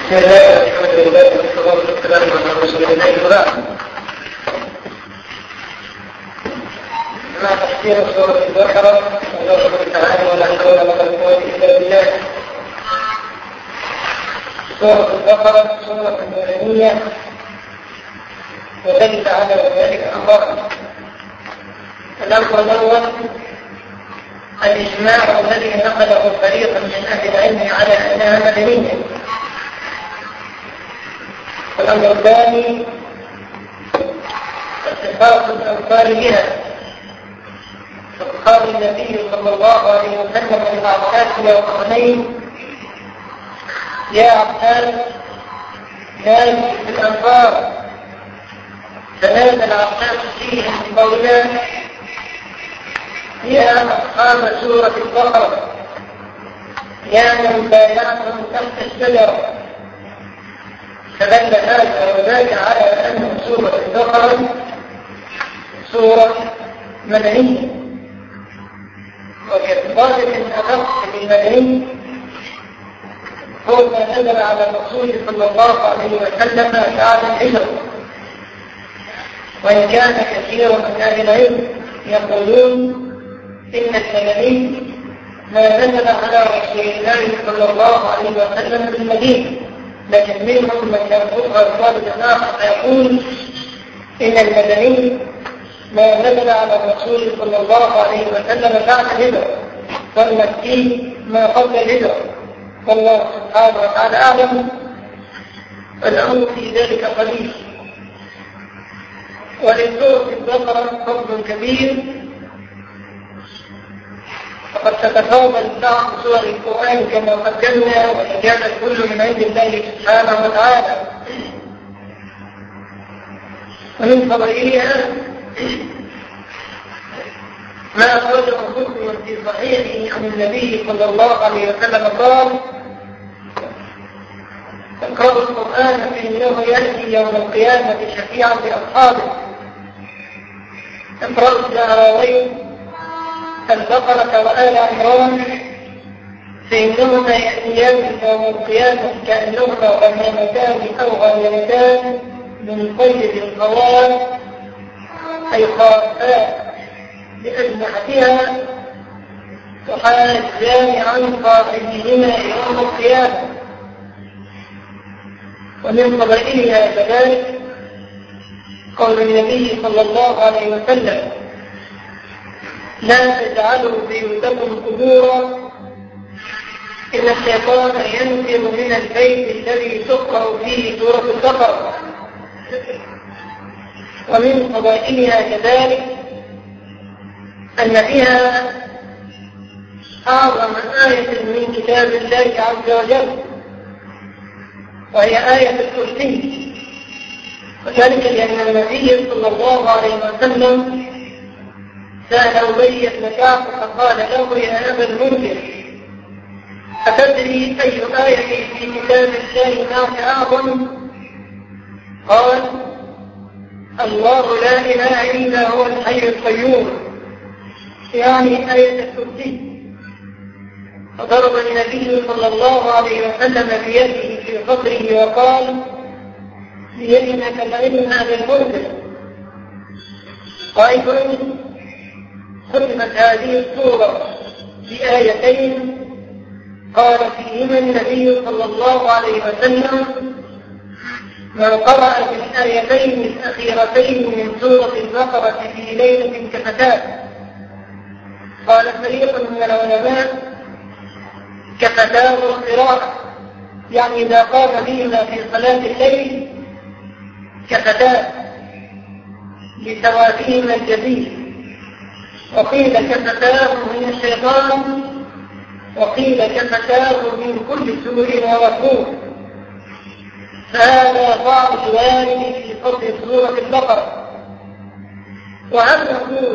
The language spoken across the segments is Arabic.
بسم الله الحمد لله والصلاة والسلام على رسول الله وبعد. مع تفسير سورة البقرة الله تعالى ولا حول ولا قوة إلا بالله. سورة البقرة سورة مدنية ودل على ذلك أمران. الأمر الأول الإجماع الذي نقله فريق من أهل العلم على أنها مدنية. الأمر الثاني اتفاق الأنصار بها، فقال النبي صلى الله عليه وسلم للعباس يوم حنين: يا عباس نادي في الأنصار. فنادى العباس فيهم بقوله: يا أصحاب سورة البقرة، يا من بايعتم تحت الشجرة. فدل هذا وذاك على أن سورة البقرة سورة مدنية، وكذلك الأخص بالمدني هو ما نزل على الرسول صلى الله عليه وسلم بعد الهجرة. وإن كان كثير من أهل العلم يقولون إن المدني ما نزل على رسول الله صلى الله عليه وسلم بالمدينة، لكن منهم من يرفضها الضابط الآخر يقول إن المدني ما نزل على الرسول صلى الله عليه وسلم بعد الهجرة، والمكي ما قبل الهجرة. والله سبحانه وتعالى أعلم. الأمر في ذلك قليل. ولسورة البقرة فضل كبير، فقد تتفاضل بعض سور القرآن كما قدمنا، وإن كان كل من عند الله سبحانه وتعالى. ومن فضائلها ما أخرجه مسلم في صحيحه عن النبي صلى الله عليه وسلم قال: اقرأوا القرآن فإنه يأتي يوم القيامة شفيعا لأصحابه. اقرأوا الزهراوين البقرة وآل عمران فإنهما يأتيان يوم القيامة كأنهما غمامتان أو غامرتان من طيب القوام، أي خافات بأجنحتها تحاجان عن صاحبهما يوم القيامة. ومن فضائلها كذلك قول النبي صلى الله عليه وسلم: لا تجعلوا بيوتكم قبورا، إن الشيطان ينفر من البيت الذي تقرأ فيه سورة البقرة. ومن فضائلها كذلك أن فيها أعظم آية من كتاب الله عز وجل، وهي آية الكرسي. وذلك لأن النبي صلى الله عليه وسلم سأل أبي بن كعب فقال له: يا أبا المنذر، أتدري أي آية في كتاب الله معك أعظم؟ قال: الله لا إله إلا هو الحي القيوم، يعني آية الكرسي. فضرب النبي صلى الله عليه وسلم بيده في صدره وقال: بيدك العلم أبا المنذر. وأيضا ختمت هذه السورة بآيتين قال فيهما النبي صلى الله عليه وسلم: من قرأ بالآيتين الأخيرتين من سورة البقرة في ليلة كفتان. قال فريق من العلماء: كفتان القراءة، يعني إذا قام بهما في صلاة الليل كفتان لثوابهما الجزيل. وقيل كفتاه من الشيطان، وقيل كفتاه من كل سوء ومكروه. فهذا بعض الوارد في فضل سورة البقرة. وهل نقول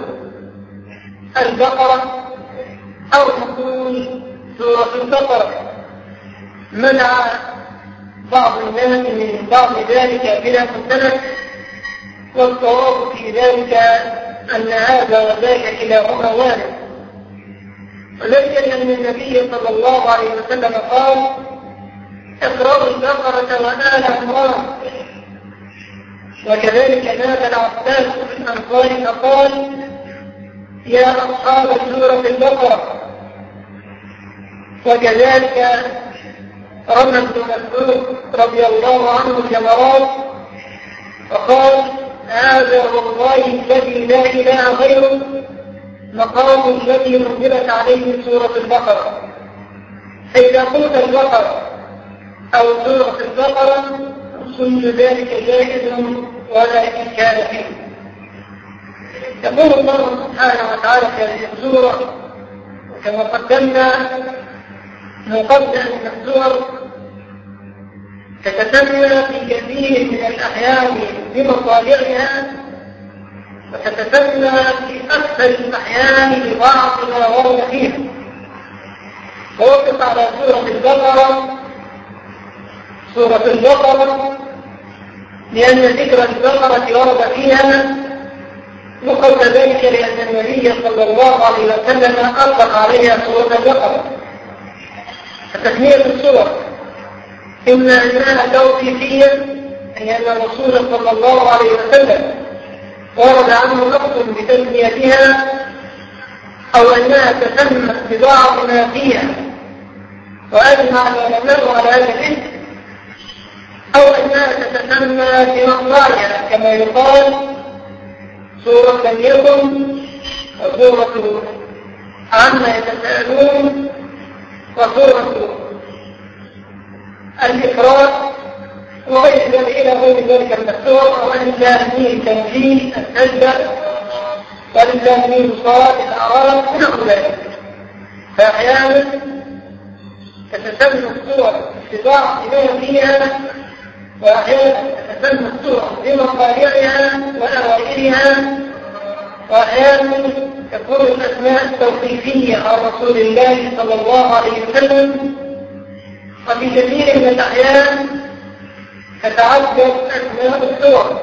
البقرة أو نقول سورة البقرة؟ منع بعض الناس من بعض ذلك بلا مستند، والصواب في ذلك أن هذا وذاك كلاهما وارد. وذلك لأن النبي صلى الله عليه وسلم قال: اقرأوا البقرة وآل عمران. وكذلك نادى العباس بن أنصار فقال يا أصحاب سورة البقرة. وكذلك رمى ابن مسعود رضي الله عنه الجمرات فقال هذا والله الذي لا إله غيره مقام الذي نزلت عليه سورة البقرة. فإذا قلت البقرة أو سورة البقرة كل ذلك جائز ولا إشكال فيه. يقول الله سبحانه وتعالى في هذه السورة كما قدمنا من قبل أن السور تتسمى في كثير من الأحيان بمصالحها وتتسمى في أكثر الأحيان ببعض ما ورد فيها. ووقف على سورة البقرة لأن ذكر البقرة ورد فيها، وقبل ذلك لأن النبي صلى الله عليه وسلم أطلق عليها سورة البقرة. فتسمية السور إما أنها توقيفية أي أن الرسول صلى الله عليه وسلم ورد عنه نص بتسميتها، أو أنها تسمى ببعض ما فيها وأجمع العلماء على هذا الاسم، أو أنها تتسمى بمصدرها كما يقال سورة لم يكن وسورة عما يتساءلون وسورة الإفراد وغير ذلك إلى غير ذلك من السور، أو أن لامين تنزيل السجدة وللامين صلاة الأعراف ونحو ذلك. فأحيانا تتسمى السور ببعض ما فيها، وأحيانا تتسمى السور بمصاريعها وأوائلها، وأحيانا تكون الأسماء التوقيفية عن رسول الله صلى الله عليه وسلم. وفي كثير من الأحيان تتعدد أسماء السور،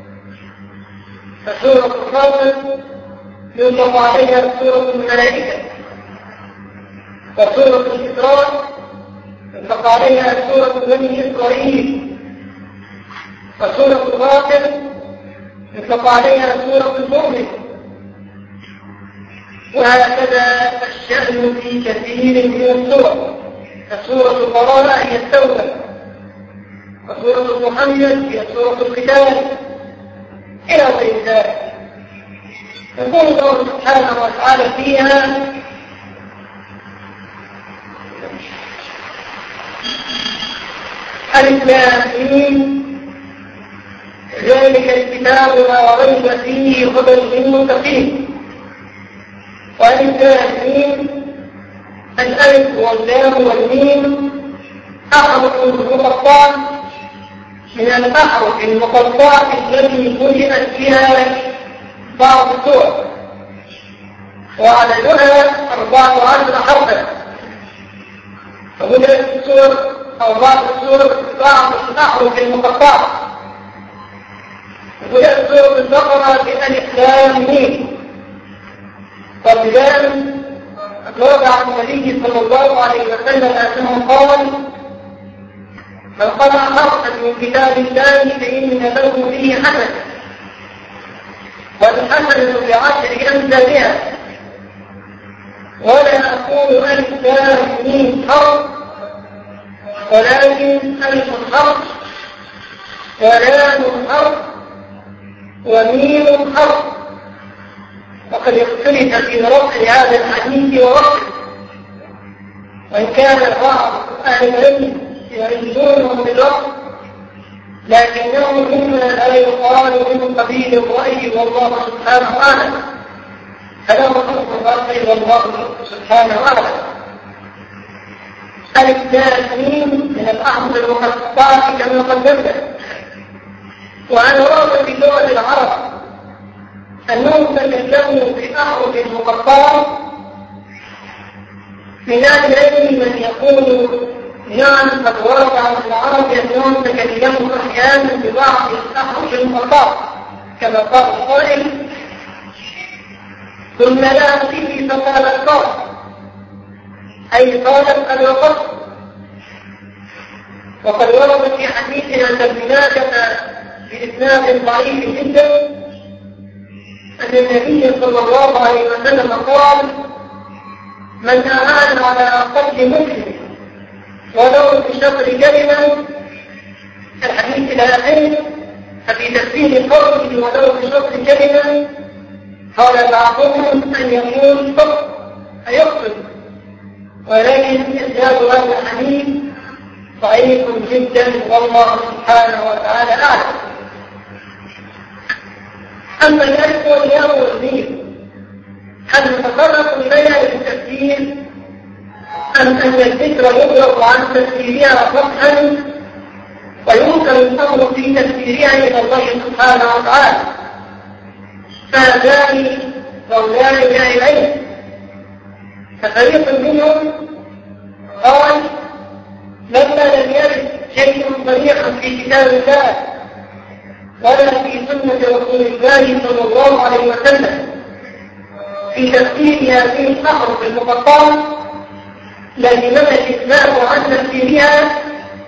فسورة الفاطر يطلق عليها سورة الملائكة، وسورة الإسراء يطلق عليها سورة بني إسرائيل، وسورة الغافر يطلق عليها سورة المؤمن. وهكذا الشأن في كثير من السور، فسورة البراءة هي التوبة، وسورة محمد هي سورة القتال إلى غير ذلك. يقول الله سبحانه وتعالى فيها الإسلامين ذلك الكتاب لا ريب فيه هدى للمتقين. والإسلامين الألف واللام والميم أحرف مقطعة من الأحرف المقطعة التي بدأت فيها بعض السور، وعددها 14 حرفا. فبدأت السور أو بعض السور بعض الأحرف المقطعة. وبدأت سورة البقرة بألف لام ميم. فالبداية ورد عن النبي صلى الله عليه وسلم أنه قال من قرأ حرفا من كتاب الله فإن له به حسنة، والحسنة بعشر أمثالها. ولا أقول ألف لام ميم حرف، ولكن ألف حرف ولام حرف وميم حرف. وقد اختلف في رفع هذا الحديث ورفعه، وإن كان بعض أهل العلم يعزونه بالرفع، لكنه مما لا يقال من قبيل الرأي والله سبحانه أعلم. فلا حكم الرأي والله سبحانه أعلم. ألف لام ميم من الأحرف المقطعة كما قدمنا. وأنا رأى في لغة العرب أنهم تكلموا بأحرف مقطعة. من أهل العلم من يقول نعم قد ورد عن العرب أنهم تكلموا أحيانا ببعض الأحرف المقطعة كما قال القائل ثم لا فيه فقال القائل، أي قالت الوقت. وقد ورد في حديث عن ابن ماجه بإسناد ضعيف جدا أن النبي صلى الله عليه وسلم قال: من أعان على قتل مسلم ولو بشطر كلمة، الحديث إلى آخره. ففي تفسير قوله ولو بشطر كلمة قال بعضهم أن يقول شطر أيقتل، ولكن إسناد هذا الحديث ضعيف جدا والله سبحانه وتعالى أعلم. أما الألف والياء والميم هل نتطرق إليها للتفسير أم أن الذكر يطلق عن تفسيرها فتحا ويمكن الأمر في تفسيرها إلى الله سبحانه وتعالى؟ فهذان قولان لا إليه. ففريق منهم قال: لما لم يرد شيء صريحا في كتاب الله ولا في سنة رسول الله صلى الله عليه وسلم في تفسير هذه الأحرف المقطعة، لازمنا الإسلام عن تفسيرها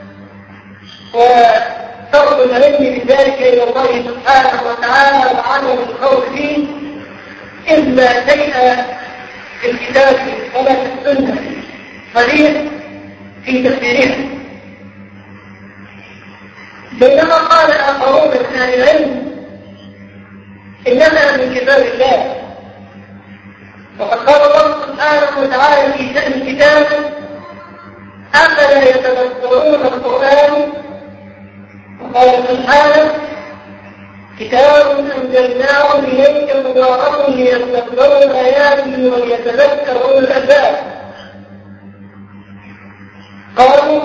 وترك العلم بذلك إلى الله سبحانه وتعالى وعدم الخوف فيه، إلا شيء في الكتاب ولا في السنة صريح في تفسيرها. بينما قال آخرون من أهل العلم إنها من كتاب الله، وقد قال الله سبحانه وتعالى في شأن الكتاب: أفلا يتدبرون القرآن؟ وقال سبحانه: كتاب أنزلناه إليك مبارك ليتدبروا آياته وليتذكر أولو الألباب. قالوا: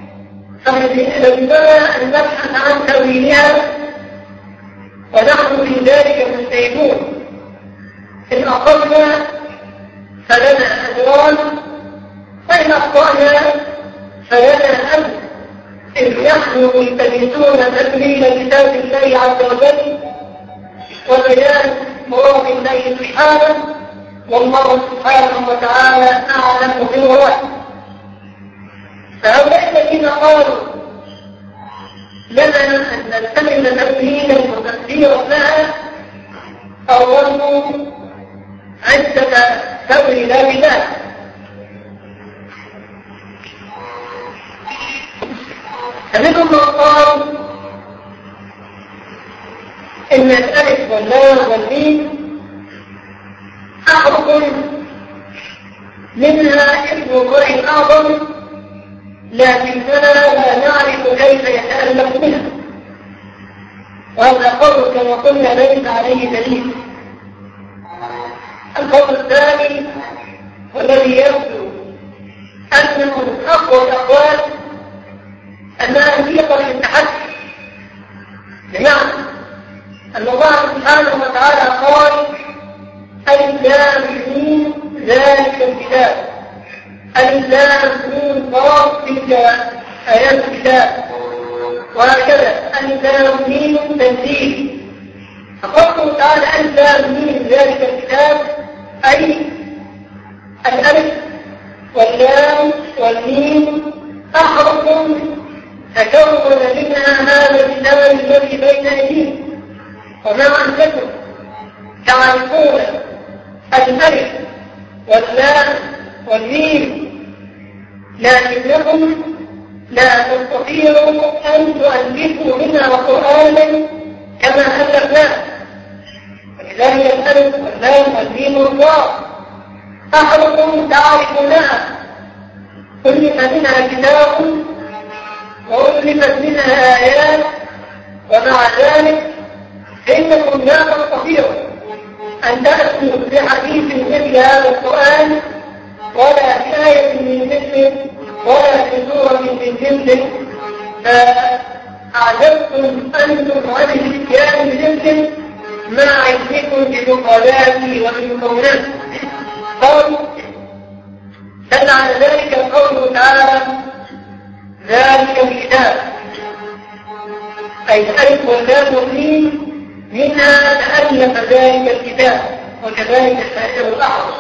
فلزمنا أن نبحث عن تأويلها ونحن في ذلك مجتهدون، إن أخذنا فلنا أجران وإن أخطأنا فلنا أجر، إذ نحن ملتمسون تأويل كتاب الله عز وجل وبيان مراد الله سبحانه، والله سبحانه وتعالى أعلم بالمراد. فهؤلاء الذين قالوا لنا أن نلتمس تأويلا وتفسيرا لها أولوا عدة تأويلات لها. فمنهم من قال إن الألف واللام والميم أحرف منها اسم الله الأعظم، لكننا لا نعرف كيف يتألف منها، وهذا قول كما قلنا ليس عليه دليل. القول الثاني والذي يبدو أنه من أقوى الأقوال أنها صيغة للتحدي، بمعنى أن الله سبحانه وتعالى قال: ألف لام ميم ذلك الكتاب، ألف لام ميم قاف تلك آيات الكتاب، وهكذا ألف لام ميم تنزيل. فقوله تعالى ألف لام ميم ذلك الكتاب أي الألف واللام والميم أحرف تكون منها هذا الكتاب الذي بين أيديكم، ومع أنكم تعرفون الألف واللام والميم لكنكم لا تستطيعوا أن تؤلفوا منها قرآنا كما ألفناه، ولذلك الألف واللام والميم والواو أحرف تعرفونها، ألف منها كتاب وألفت منها آيات، ومع ذلك فإنكم لا تستطيعوا أن تأتوا بحديث مثل هذا القرآن ولا بآية من مثله ولا بسورة من مثله، فأعجبتم أنتم عن الاتيان بمثله مع علمكم بمقالاته وبمكوناته. قالوا دل على ذلك قوله تعالى: ذلك الكتاب، أي الألف واللام والميم منها تألف ذلك الكتاب، وكذلك سائر الأحرف.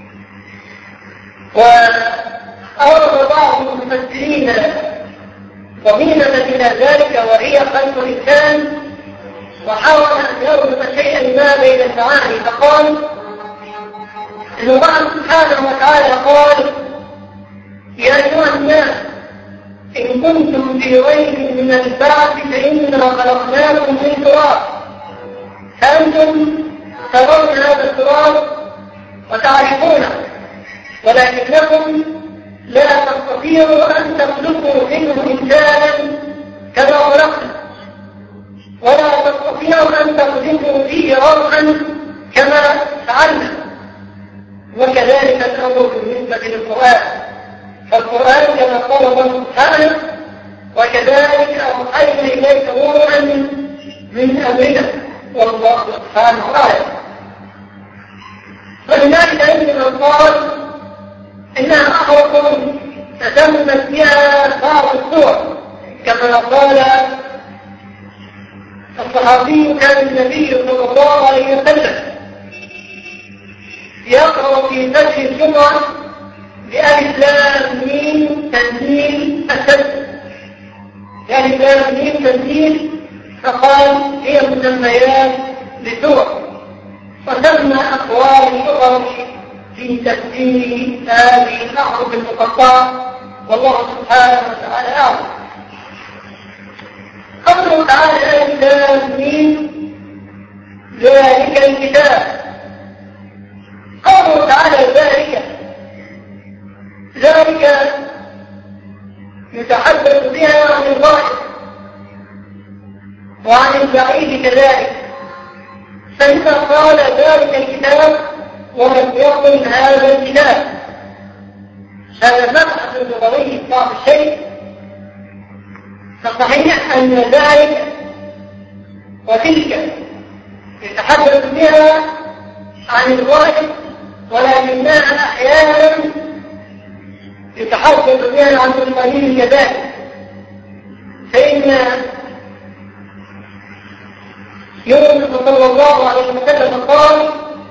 وأورد بعض المفسرين فضيلة إلى ذلك وهي خلق الإنسان وحاول أن يربط شيئا ما بين المعاني فقال إن الله سبحانه وتعالى قال يا أيها الناس إن كنتم في ريب من البعث فإننا خلقناكم من تراب فأنتم ترون هذا التراب وتعرفونه ولكنكم لا تستطيعوا أن تخلقوا منه إنسانا كما خلقنا ولا تستطيعوا أن تخلقوا فيه روحا كما فعلنا. وكذلك الأمر بالنسبة للقرآن فالقرآن كما قال الله سبحانه وكذلك أوحينا إليك روحا من أمرنا والله سبحانه وتعالى. فلذلك عندما قال إنها أحرق تتمت بها بعض الصور كما قال الصحابي كان النبي صلى الله عليه وسلم يقرأ في فجر الجمعة بألف لام ميم تنزيل السجد يعني لام ميم تنزيل فقال هي مسميات لسور وسمى أقوال الأخر في تفسير هذه الأحرف المقطعة والله سبحانه وتعالى أعلم. قوله تعالى ألف لام ميم ذلك الكتاب قوله تعالى ذلك يتحدث بها عن الغائب وعن البعيد كذلك فإذا قال ذلك الكتاب ولم يقل هذا الكتاب هذا مبحث لغوي بعض الشيء فصحيح أن ذلك وتلك يتحدث بها عن الغائب ولكنها أحيانا يتحدث بها عن القليل كذلك فإن يونس صلى الله عليه وسلم قال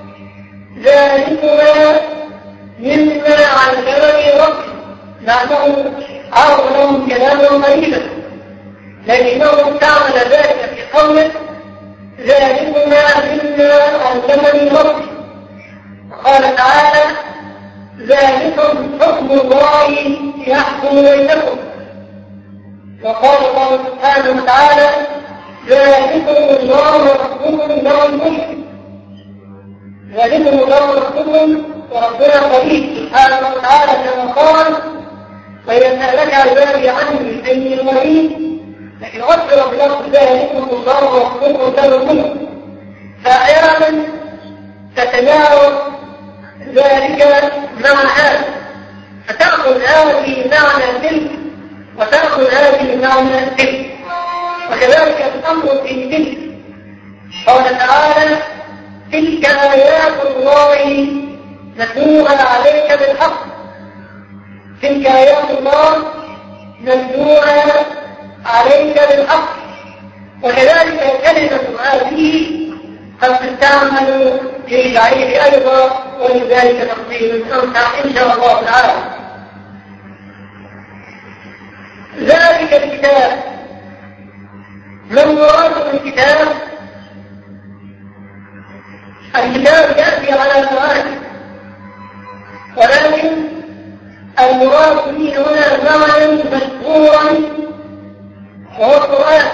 ذلكما مما علمني ربي لأنه عرض لهم كلاما قليلا لكنه استعمل ذلك في قوله ذلكما مما علمني ربي قال تعالى ذلكم حكم الله يحكم بينكم وقال الله سبحانه وتعالى ذلكم الله ربكم له الملك ذلكم الله ربكم وربنا قريب سبحانه وتعالى كما قال ويسألك عبادي عني فإني قريب لكن أصدر بلفظ ذلكم الله ربكم له الملك فأحيانا تتناول ذلك مع هذا فتأخذ هذه معنى تلك وتأخذ هذه معنى تلك وكذلك الأمر في تلك قال تعالى تلك آيات الله نتلوها عليك بالحق تلك آيات الله نتلوها عليك بالحق وكذلك كلمة هذه قد تستعمل للبعيد أيضا ولذلك تفصيل أوسع إن شاء الله تعالى. ذلك الكتاب ما المراد بالكتاب؟ الكتاب يأتي على سؤال ولكن المراد به هنا معنى مشهورا وهو القرآن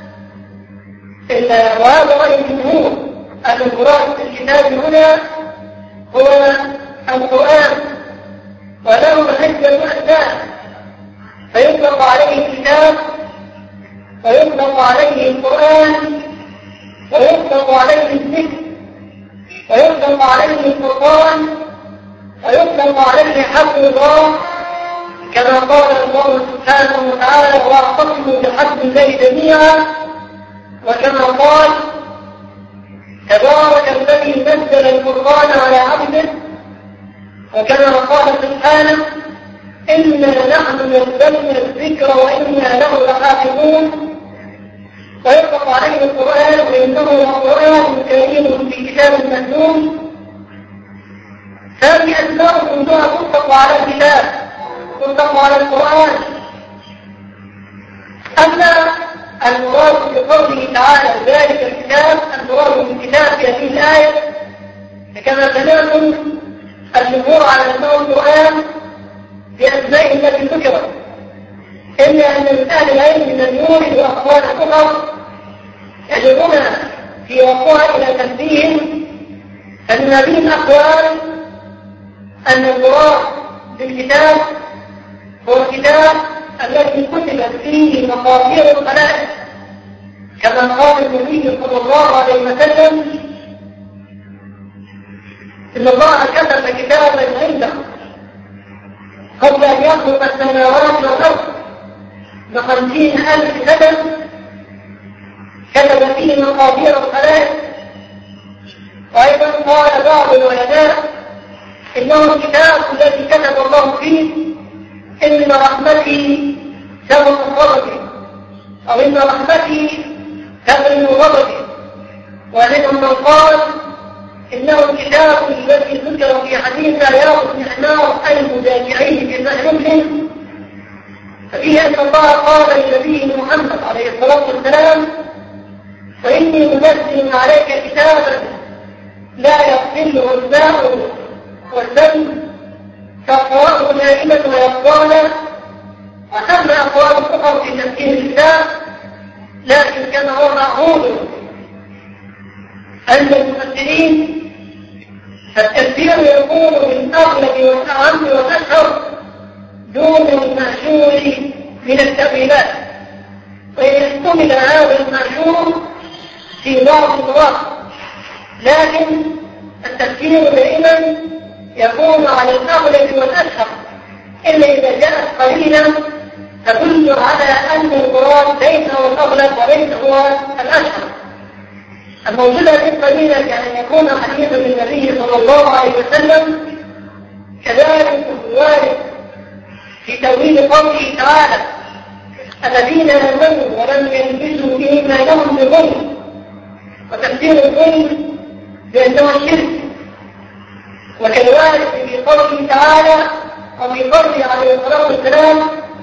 وهذا رأي الجمهور أن المراد بالكتاب هنا هو القرآن وله عدة أسماء فيطلق عليه الكتاب ويطلق عليه القرآن ويطلق عليه الذكر ويطلق عليه القرآن ويطلق عليه حبل الله كما قال الله سبحانه وتعالى واعتصموا بحبل الله جميعا وكما قال تبارك الذي نزل القرآن على عبده وكما قال سبحانه إنا نحن نزلنا الذكر وإنا له لحافظون ويطلق عليه القرآن وإنه لقرآن كريم في كتاب مكنون هذه أسماء كلها تطلق على الكتاب تطلق على القرآن أما المراد بقوله تعالى ذلك الكتاب، المراد بالكتاب في هذه الآية كما سمعتم الجمهور على أنه القرآن بأسمائه التي ذكرت، إلا أن من أهل العلم من يورد أقوال أخرى يجرون في وقوع إلى تنبيه، فمن هذه الأقوال أن المراد بالكتاب هو الكتاب الذي كتبت فيه مقادير الخلائق، كما قال النبي صلى الله عليه وسلم إن الله كتب كتابا عنده قبل أن يخلق السماوات والأرض ب50,000 سنة، كتب فيه مقادير الخلائق. وأيضا قال بعض العلماء إنه الكتاب الذي كتب الله فيه إن رحمتي سبق غضبي، أو إن رحمتي تغلب غضبي. ومنهم من قال إنه الكتاب الذي ذكر في حديث عياض بن حمار المدافعين في صحيح مسلم، ففيه أن الله قال لنبيه محمد عليه الصلاة والسلام وإني منزل عليك كتابا لا يقبله الماء والدم تقرأه دائما ويقوانا. وتم أقوال أخرى في تفسير الكتاب، لكن كما هو معهود عند المفسرين فالتفسير يكون من أغلب والأعم والأشهر دون المأشور من التأويلات، وإن احتمل هذا المأشور في بعض المواقف، لكن التفسير دائما يكون على الأغلب والأشهر، إلا إذا جاءت قليلا تدل على أن المراد ليس هو الأغلب وليس هو الأشهر. الموجودة في القليلة كأن يكون حديثا للنبي صلى الله عليه وسلم، كذلك الوارد في تأويل قوله تعالى الذين آمنوا ولم يلبسوا إيمانهم بظلم، وتفسير الظلم بأنه الشرك. وكالوارد في قوله تعالى وفي قوله عليه الصلاة والسلام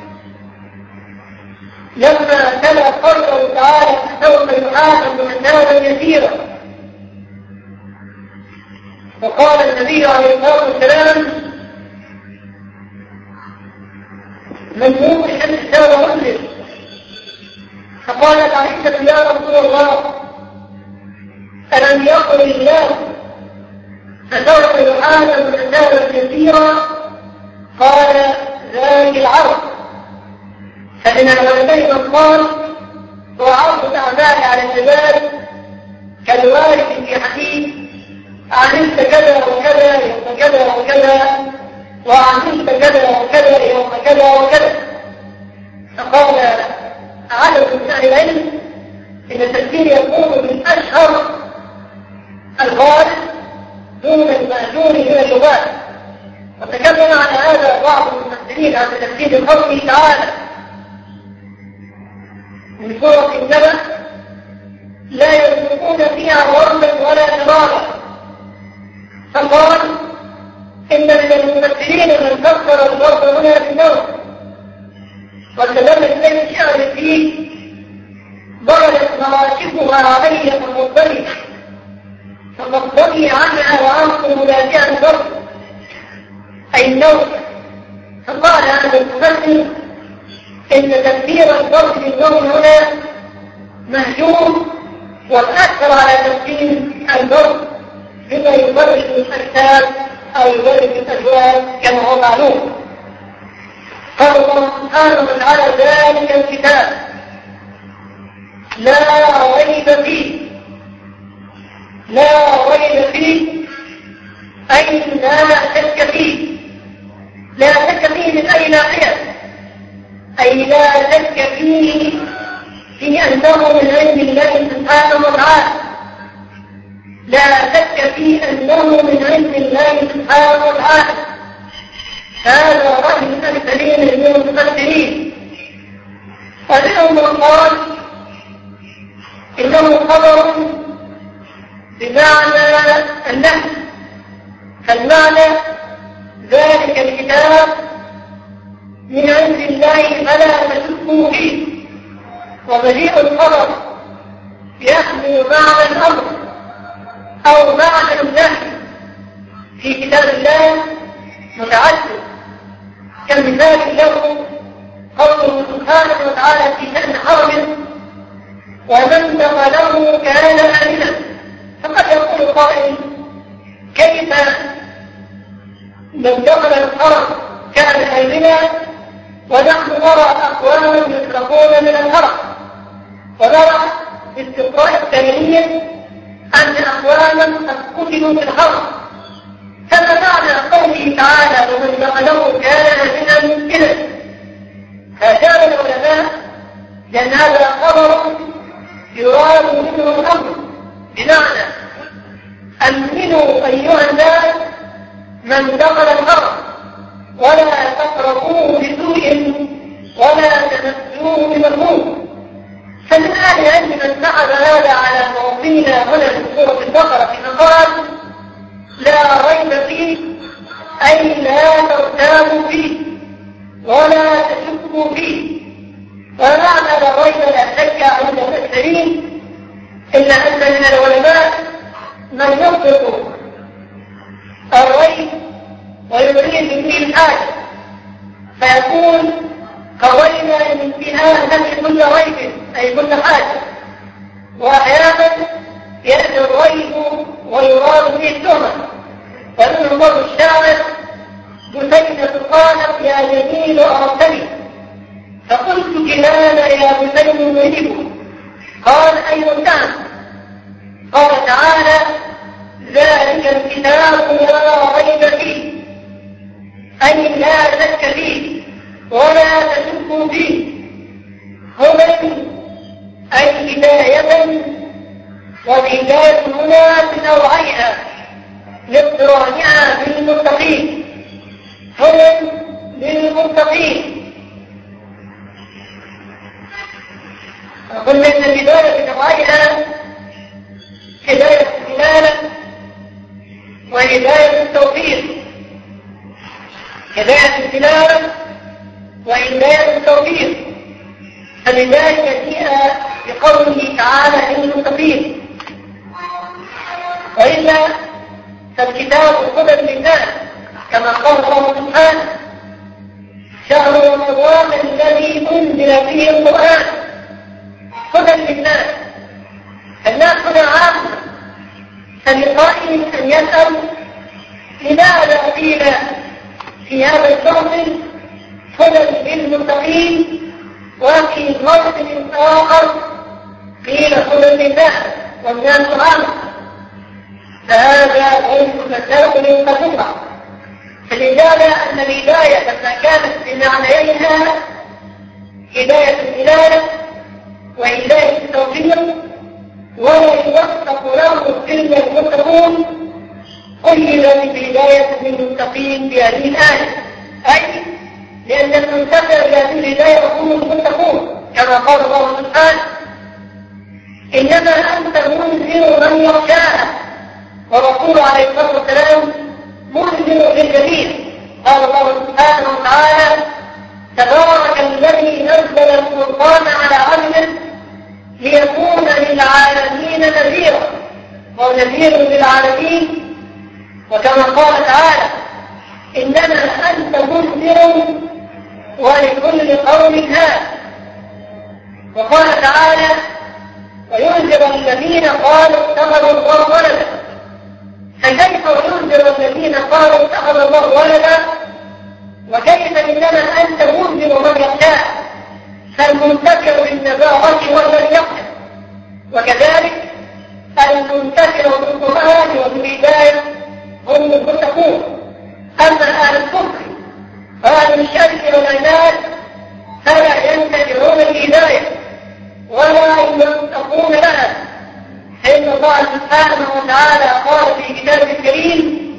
لما تلا قوله تعالى سوف يحاسب حسابا يسيرا، وقال النبي عليه الصلاة والسلام من يوقف الحساب مسلم، فقالت عائشة يا رسول الله ألم يقل الله فسوف يحاسب حسابا يسيرا؟ قال ذلك العرض. فإن العلماء قال وعرض الأعمال على العباد كالوارد في حديث عملت كذا وكذا يوم كذا وكذا، وعملت كذا وكذا يوم كذا وكذا. فقال عدد من أهل العلم إن التفسير يكون من أشهر الغالب دون المأجور من اللغات. وتكلم على هذا بعض المفسرين عن تفسير قوله تعالى من سورة النبأ لا يذوقون فيها غربا ولا تبارا، فقال إن من المفسرين من فسر الغرب هنا بالنوم، واستدل إليه شعر فيه ضربت مراشفها علي المضطرب فمقضي عنها وعنكم ملاجئا الضرب أي النوم. فقال هذا المفسر إن تفسير الضرب بالنوم هنا مهجور، والأكثر على تفسير الضرب بما يبرد الأجساد أو يبرد الأزواج كما هو معلوم. قال الله سبحانه وتعالى ذلك الكتاب لا ريب فيه، لا ريب فيه أي لا شك فيه، لا شك فيه من أي ناحية، أي لا شك فيه في أنه من عند الله سبحانه وتعالى، لا شك في أنه من عند الله سبحانه وتعالى. هذا رأي الأكثرين من المفسرين. ومنهم من قال إنه خبر بمعنى النهي، فالمعنى ذلك الكتاب من عند الله فلا تشكوا فيه، ومجيء الخبر يحمل معنى الأمر أو معنى النهي في كتاب الله متعدد، كمثال له قوله سبحانه وتعالى في شأن حرم ومن دخله كان آمنا. فقد يقول قائل كيف من دخل الحرم كان آمنا ونحن نرى أقواما يطلقون من الحرم، ونرى باستقراء التاريخ أن أقواما قد قتلوا في الحرم، فما معنى قوله تعالى ومن دخله كان آمنا إذا؟ هكذا العلماء لأن هذا خبر يراد منه الأمر، بمعنى أمنوا أيها الناس من دخل الحرم ولا تقربوه بسوء ولا تمسوه بمكروه. فمن أهل العلم من نعم هذا على موطننا هنا في سورة البقرة في مقال لا ريب فيه، أي لا ترتابوا فيه ولا تشكوا فيه. ومعنى لا ريب لا شك عند الأكثرين، إلا أن من العلماء من يطلق الريب ويريد به الحاجة، فيقول قضينا الانتهاء نفي كل ريب أي كل حاجة. وأحيانا يأتي الريب ويراد به التهمة، ومنه الله الشاعر بسيدة قالت يا جميل أردتني فقلت كلانا يا بسيد نريد، قال أي مكان؟ قال تعالى ذلك الكتاب لا ريب فيه، أي لا شك فيه ولا تشكوا فيه. هدى أي هداية، والهداية هنا بنوعيها لاقترانها بالمتقين، هدى للمتقين. قلنا ان الهداية بنوعيها هداية الدلالة وهداية التوفيق، هداية الدلالة وهداية التوفيق. فالهداية جاء بقوله تعالى للمتقين، وإلا فالكتاب هدى للناس كما قال الله سبحانه شهر رمضان الذي أنزل فيه القرآن هدى للناس. الناس هدى عامة، فلقائل أن يسأل لماذا قيل في هذا الفصل هدى للمتقين وفي موطن آخر قيل هدى للناس والناس عامة؟ فهذا غير مسائل كثيرة. فالإجابة أن الهداية لما كانت بمعنييها هداية الدلالة وهداية التوفيق ولا يوفق له إلا المتقون، قيل بهداية المتقين بهذه الآية، أي لأن المنتفع بهذه الهداية هم المتقون كما قال الله سبحانه إنما أنت منذر من يخشاها، ورسول عليه الصلاة والسلام منذر للجميع. قال الله سبحانه وتعالى تبارك الذي نزل الفرقان على عبده ليكون للعالمين نذيرا ونذير للعالمين. وكما قال تعالى إنما أنت منذر ولكل قوم هاد. وقال تعالى وينذر الذين قالوا اتخذوا الله ولدا. فكيف ينذر الذين قالوا اتخذ الله ولدا وكيف إنما أنت منذر من يخشاه؟ فالمنتفع بالنباغة والذي يخشى، وكذلك المنتفع بالقرآن وبالهداية هم المتقون. أما أهل الكفر وأهل الشرك والعناد فلا ينتفعون بالهداية ولا ينتقون لها، فإن الله سبحانه وتعالى قال في كتابه الكريم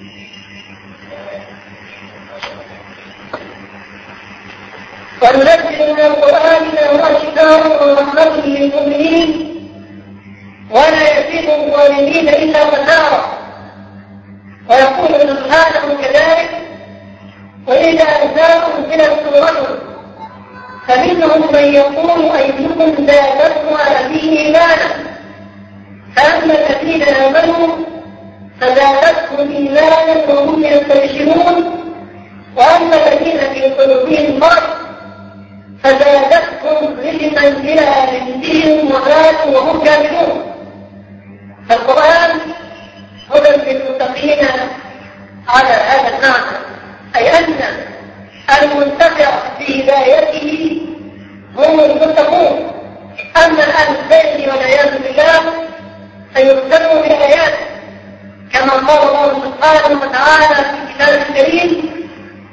وننزل من القرآن ما هو شفاء ورحمة للمؤمنين ولا يزيد الظالمين إلا خسارا. ويقول سبحانه كذلك وإذا أنزلتم من السورة فمنهم من يقول أيكم زادته هذه إيمانا، فأما الذين آمنوا فزادتهم إيمانا وهم يستبشرون، وأما الذين في قلوبهم مرض فزادتهم رجسا إلى رجسهم وماتوا وهم كافرون. فالقرآن هدى للمتقين على هذا المعنى، أي أن المنتفع بهدايته هم المتقون. أما أهل الزيغ والعياذ بالله فيبتلوا بالآيات كما قال الله سبحانه وتعالى في كتابه الكريم: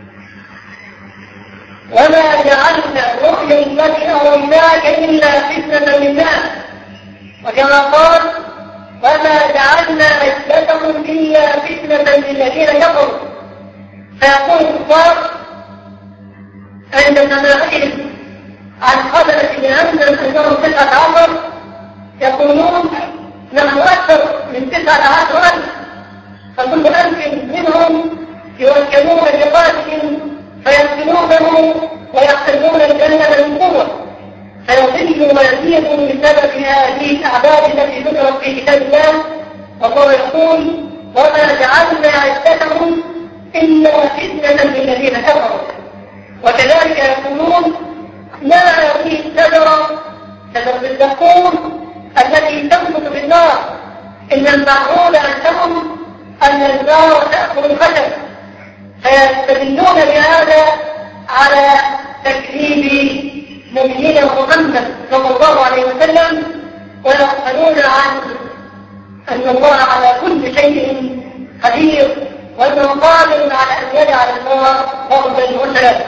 وما جعلنا الرؤيا التي أريناك إلا فتنة للناس، وكما قال: وما جعلنا عدتهم إلا فتنة للذين كفروا. فيقول الكفار عند سماعهم عن خبر جهنم أنهم 19 يقولون: نحن أكثر من 19,000، فكل 1000 منهم يوكلون بقاتل فيقتلونه ويحتلون الجنة من قوة، فيضل ويزيد بسبب هذه الأعداد التي ذكرت في كتاب الله. والله يقول: وما جعلنا عدتهم إلا فتنة للذين كفروا. وكذلك يقولون: ما هذه الشجرة شجرة الزقوم التي تنبت في النار، إن المعقول عندهم أن النار تأكل الخشب، فيستدلون بهذا على تكذيب نبينا محمد صلى الله عليه وسلم، ويغفلون عن أن الله على كل شيء قدير، وأنه قادر على أن يجعل النار ضربا وسلام.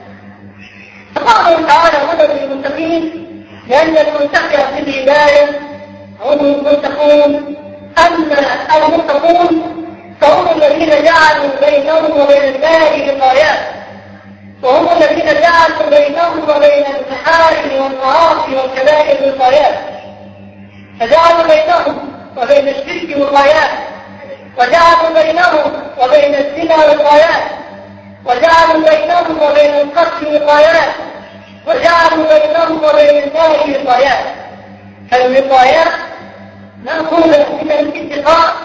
فقال تعالى: هدى للمتقين، لأن المنتفع بالهداية هم المتقون. أما المتقون فهم الذين جعلوا بينهم وبين الله وقايات، وهم الذين جعلوا بينهم وبين المحارم والمعاصي والكبائر وقايات، فجعلوا بينهم وبين الشرك وقايات، وجعلوا بينهم وبين الزنا وقايات، وجعلوا بينهم وبين القتل وقايات، وجعلوا بينهم وبين النار وقايات. فالوقايات مأخوذة من الاتقاء،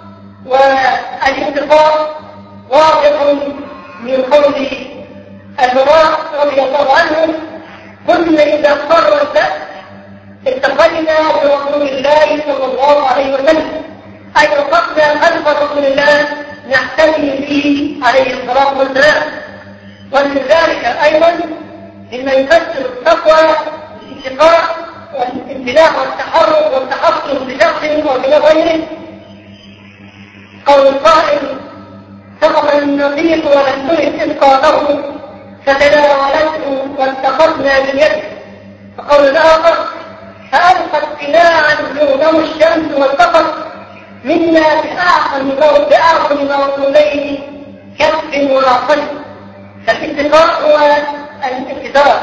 والاتقاء واضح من قول البراء رضي الله عنه: كنا إذا اضطر البأس اتقينا برسول الله صلى الله عليه وسلم، أي وقفنا خلف رسول الله نحتمي به عليه الصلاة والسلام. ومن ذلك أيضا مما يفسر التقوى الاتقاء والامتلاء والتحرك والتحصن بشخص وبغيره قول القائل: سقط النقيق ولم ترد إسقاطه فتناولته واتخذنا باليد. وقول الآخر: فألقت قناعا دونه الشمس والقمر منا بأعظم موصولين كف وعقل. فالاتقاء هو الاتدار.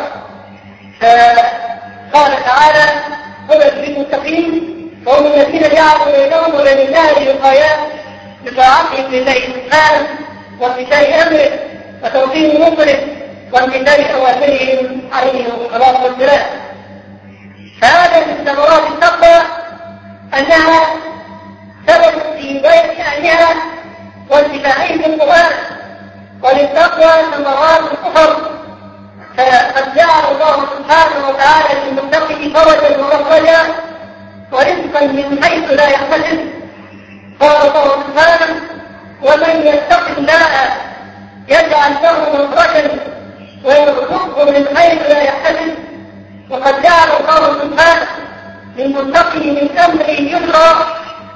فقال تعالى: هدى للمتقين، وهم الذين جعلوا بينهم وبين الله وقايات بطاعتهم لله سبحانه وامتثال امره وتوفيق نصره وامتثال اوامرهم عليه الصلاه والسلام. فهذا من ثمرات التقوى انها سبب في بيت شانها وانتفاعهم بالقران. وللتقوى ثمرات اخرى، فقد جعل الله سبحانه وتعالى للمتقي فرجا ومخرجا ورزقا من حيث لا يحتسب. قال الله سبحانه: ومن يتق الله يجعل له مخرجا ويرزقه من حيث لا يحتسب. وقد جعل الله سبحانه للمتقي من امره يسرا،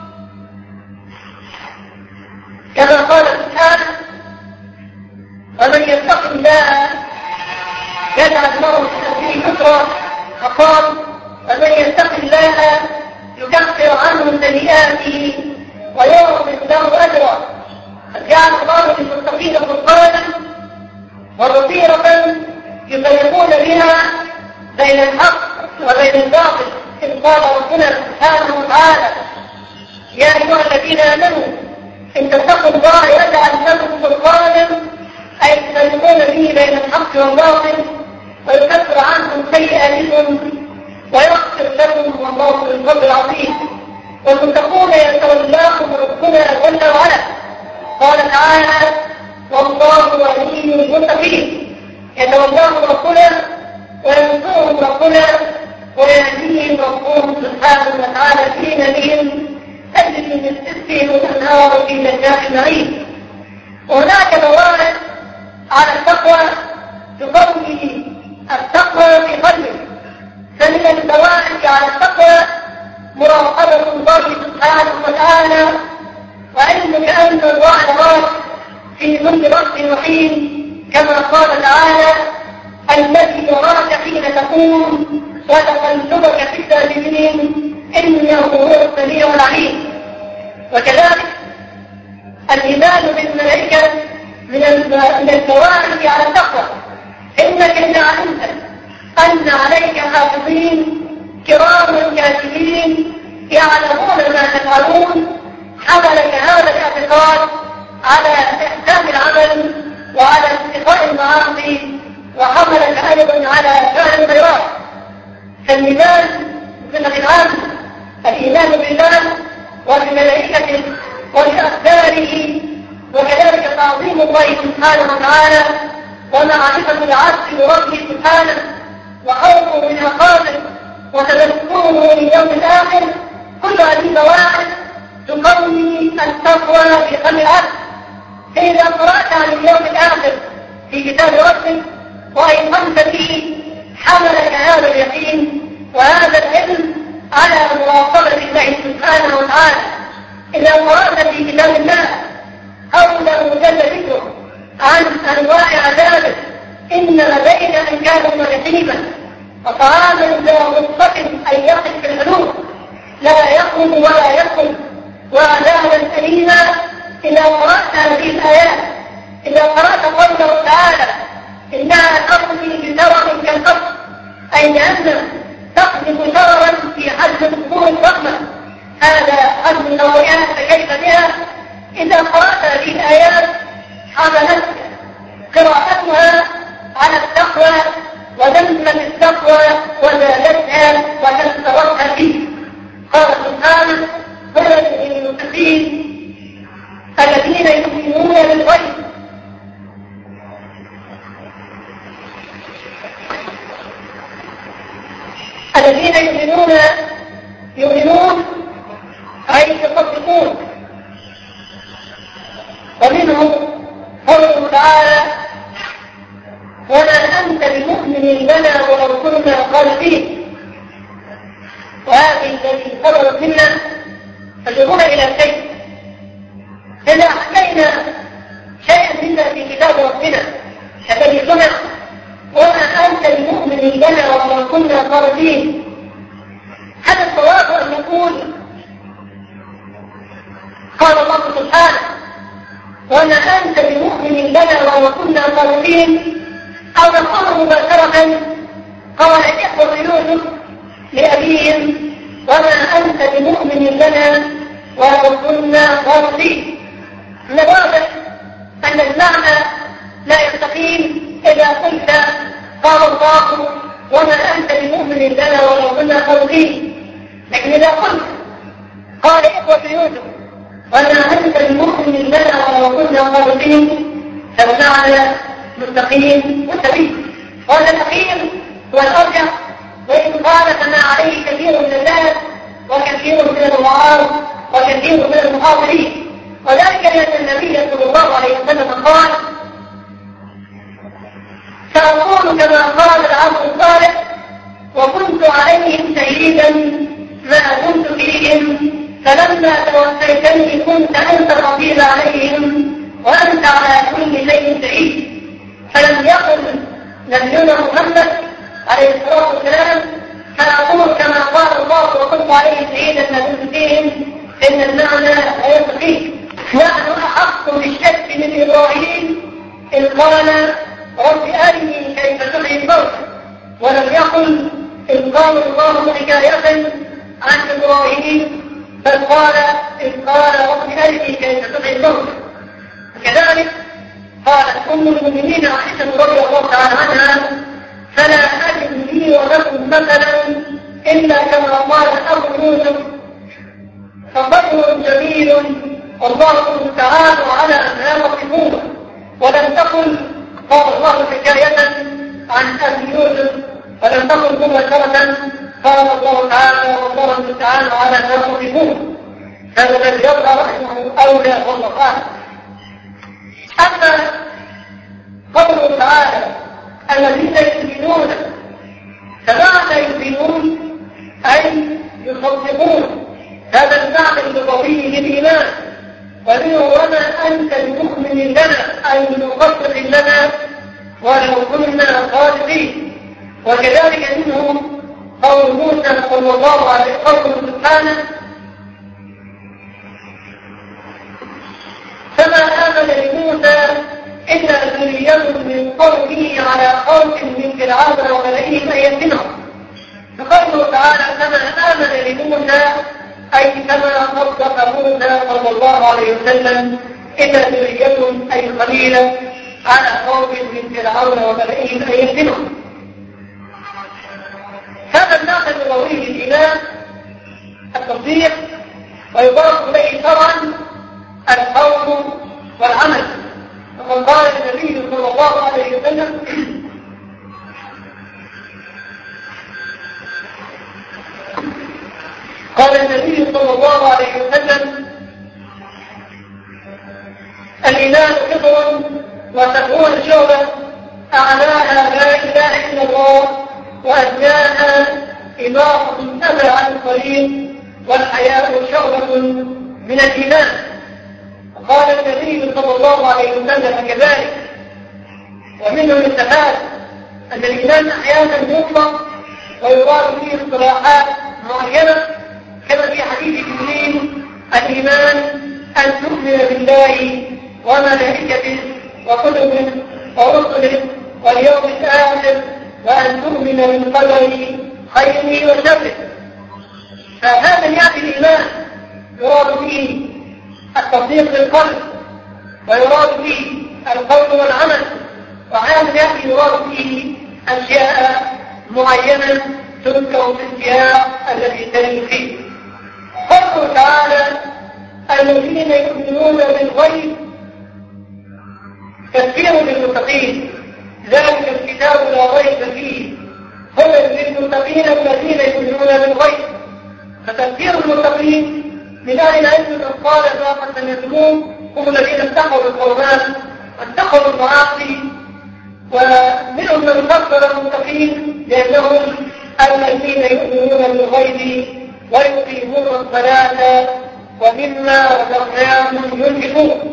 كما قال سبحانه: ومن يتق الله يجعل له من امره يسرا. فقال: ومن يتق الله يكفر عنه سيئاته ويعظم له اجرا. قد جعل الله للمتقين فرقانا وبصيرة يفرقون بها بين الحق وبين الباطل، إذ قال ربنا سبحانه وتعالى: يا أيها الذين آمنوا إن تتقوا الله يجعل لكم فرقانا، أي تفرقون به بين الحق والباطل ويكفر عنكم سيئاتكم ويغفر لكم والله ذو الفضل العظيم. وتتقون يتولاكم ربنا جل وعلا. قال تعالى: والله ولي المتقين. يتولاهم ربنا وينصرهم ربنا ويهديهم ربهم سبحانه وتعالى في نبيهم تجري من تحتهم الانهار في جنات النعيم. وهناك ضوابط على التقوى تقوي التقوى في قلبه. فمن الضوابط على التقوى مراقبة الله سبحانه وتعالى وعلم بأن الله يراك في كل وقت وحين، كما قال تعالى: الذي يراك حين تقوم وتقلبك في الساجدين إنه هو السميع العليم. وكذلك الإيمان بالملائكة من الفوائد على التقوى، إنك إذا علمت أن عليك حافظين كرام كاتبين يعلمون ما تفعلون حملك هذا الاعتقاد على إحسان العمل وعلى اتقاء المعاصي، وحملك أيضا على فعل الخيرات. فالإيمان بالغيب، الإيمان بالله وبملائكته وبأخباره، وكذلك تعظيم الله سبحانه وتعالى ومعرفة العبد بربه سبحانه وخوفه من عقابه وتذكره لليوم الآخر، كل هذه فوائد تقوي التقوى في قلب العبد. فإذا قرأت عن اليوم الآخر في كتاب ربك وأيقنت فيه حملك هذا اليقين وهذا العلم على مراقبة الله سبحانه وتعالى. إذا قرأت في كتاب الله حوله جل ذكره عن أنواع عذابه: إن لدينا أنكالا ونحيبا وطعاما ذا غصة أن يقف في الحدود لا يخرج ولا يدخل وعذابا أليما. إذا قرأت هذه الآيات، إذا قرأت قوله تعالى: إنها تقضي بشرر كالقصر، أي لأنها تقذف شررا في حجم الصدور الضخمة، هذا حجم النوعيات فكيف بها؟ إذا قرأت هذه الآيات حملتك قراءتها على التقوى ودمت التقوى وزادتها وكسرتها فيه. قال سبحانه: هدى للمتقين الذين يؤمنون بالغيب. الذين يؤمنون أي يصدقون. ومنهم قوله تعالى: وما أنت بمؤمن لنا ولو كنا صادقين. وهذه التي صدرت منا تجرون إلى شيء. إذا حكينا شيئا منا في كتاب ربنا الذي سمع: وما أنت بمؤمن لنا ولو كنا صادقين، هذا الصواب أن نقول: قال الله سبحانه: وما أنت بمؤمن لنا ولو كنا صادقين، أو نقول مباشرة: قال إخوة يوسف لأبيهم: وما أنت بمؤمن لنا ولو كنا صادقين. من الواضح أن المعنى لا يستقيم إذا قلت: قال الله: وما أنت بمؤمن لنا ولو كنا صادقين. لكن إذا قلت: قال إخوة يوسف: وما أنت بمؤمن لنا ولو كنا صادقين، فالمعنى مستقيم مستقيم. وهذا الأخير هو الأرجح، وإن قال فما عليه كثير من الناس وكثير من الوعاظ وكثير من المحاضرين. وذلك لأن النبي صلى الله عليه وسلم قال: سأقول كما قال العبد الصالح وكنت عليهم شهيدا ما كنت فيهم، فلما توفيتني كنت أنت الرقيب عليهم وأنت على كل شيء شهيد. فلم يقل نبينا محمد عليه الصلاة والسلام: فأقول كما قال الله وكنت عليهم شهيدا ما كنت فيهم، إن المعنى لا يستقيم. نحن أحق بالشك من إبراهيم إذ قال: رب أرني كيف تحيي الموتى. ولم يقل إذ قال الله حكاية عن إبراهيم، بل قال إذ قال: رب أرني كيف تحيي الموتى. وكذلك قالت أم المؤمنين عائشة رضي الله تعالى عنها: فلا أجد لي ولكم مثلا إلا كما قال أبو يوسف فبر جميل والله المستعان على ما يصفون. ولم تقل قال الله حكاية عن أبي يوسف ولم تقل مباشرة قال الله تعالى والله المستعان على ما يصفون. هذا الجبر رحمه أولى والله أعلم. أما قوله تعالى الذين يؤمنون فمعنى يؤمنون أي يصدقون، هذا المعنى اللغوي للإيمان. ومنه وما أنت بمؤمن لنا أي مصدق لنا ولو كنا صادقين. وكذلك منه قول موسى صلى الله عليه وسلم سبحانه فما آمن لموسى إلا ذرية من قومه على خوف من فرعون وملئهم أن يفتنهم. فقوله تعالى فما آمن لموسى أي كما صدق موسى صلى الله عليه وسلم إلا ذرية أي قليلة على خوف من فرعون وملئهم أن يفتنهم. هذا المعنى اللغوي للإيمان التصديق، ويضاف إليه شرعا القول والعمل. وقد قال النبي صلى الله عليه وسلم قال النبي صلى الله عليه وسلم الإيمان فطر وتكون شعبة أعلاها لا إله إلا الله وأدناها إضافة الأذى عن الطريق والحياء شعبة من الإيمان. قال النبي صلى الله عليه وسلم كذلك. ومنه الاستفاد أن الإيمان أحيانا يطلق ويراد فيه اصطلاحات معينة كما في حديث جبريل الإيمان أن تؤمن بالله وملائكته وكتبه ورسله واليوم الآخر وأن تؤمن بالقدر خيره وشره. فهذا يعني الإيمان يراد فيه التصديق بالقلب ويراد فيه القول والعمل، وهذا يعني يراد فيه أشياء معينة تذكر في السياق الذي تلي فيه. قوله تعالى الذين يؤمنون بالغيب تذكير للمتقين ذلك الكتاب لا ريب فيه هدى للمتقين الذين يؤمنون بالغيب. فتذكير المتقين من أهل العلم قال ما قد سمعتموه هم الذين اتقوا القربات واتقوا المعاصي، ومنهم من فسر المتقين لأنهم الذين يؤمنون بالغيب ويقيمون الصلاة ومما رزقناهم ينفقون.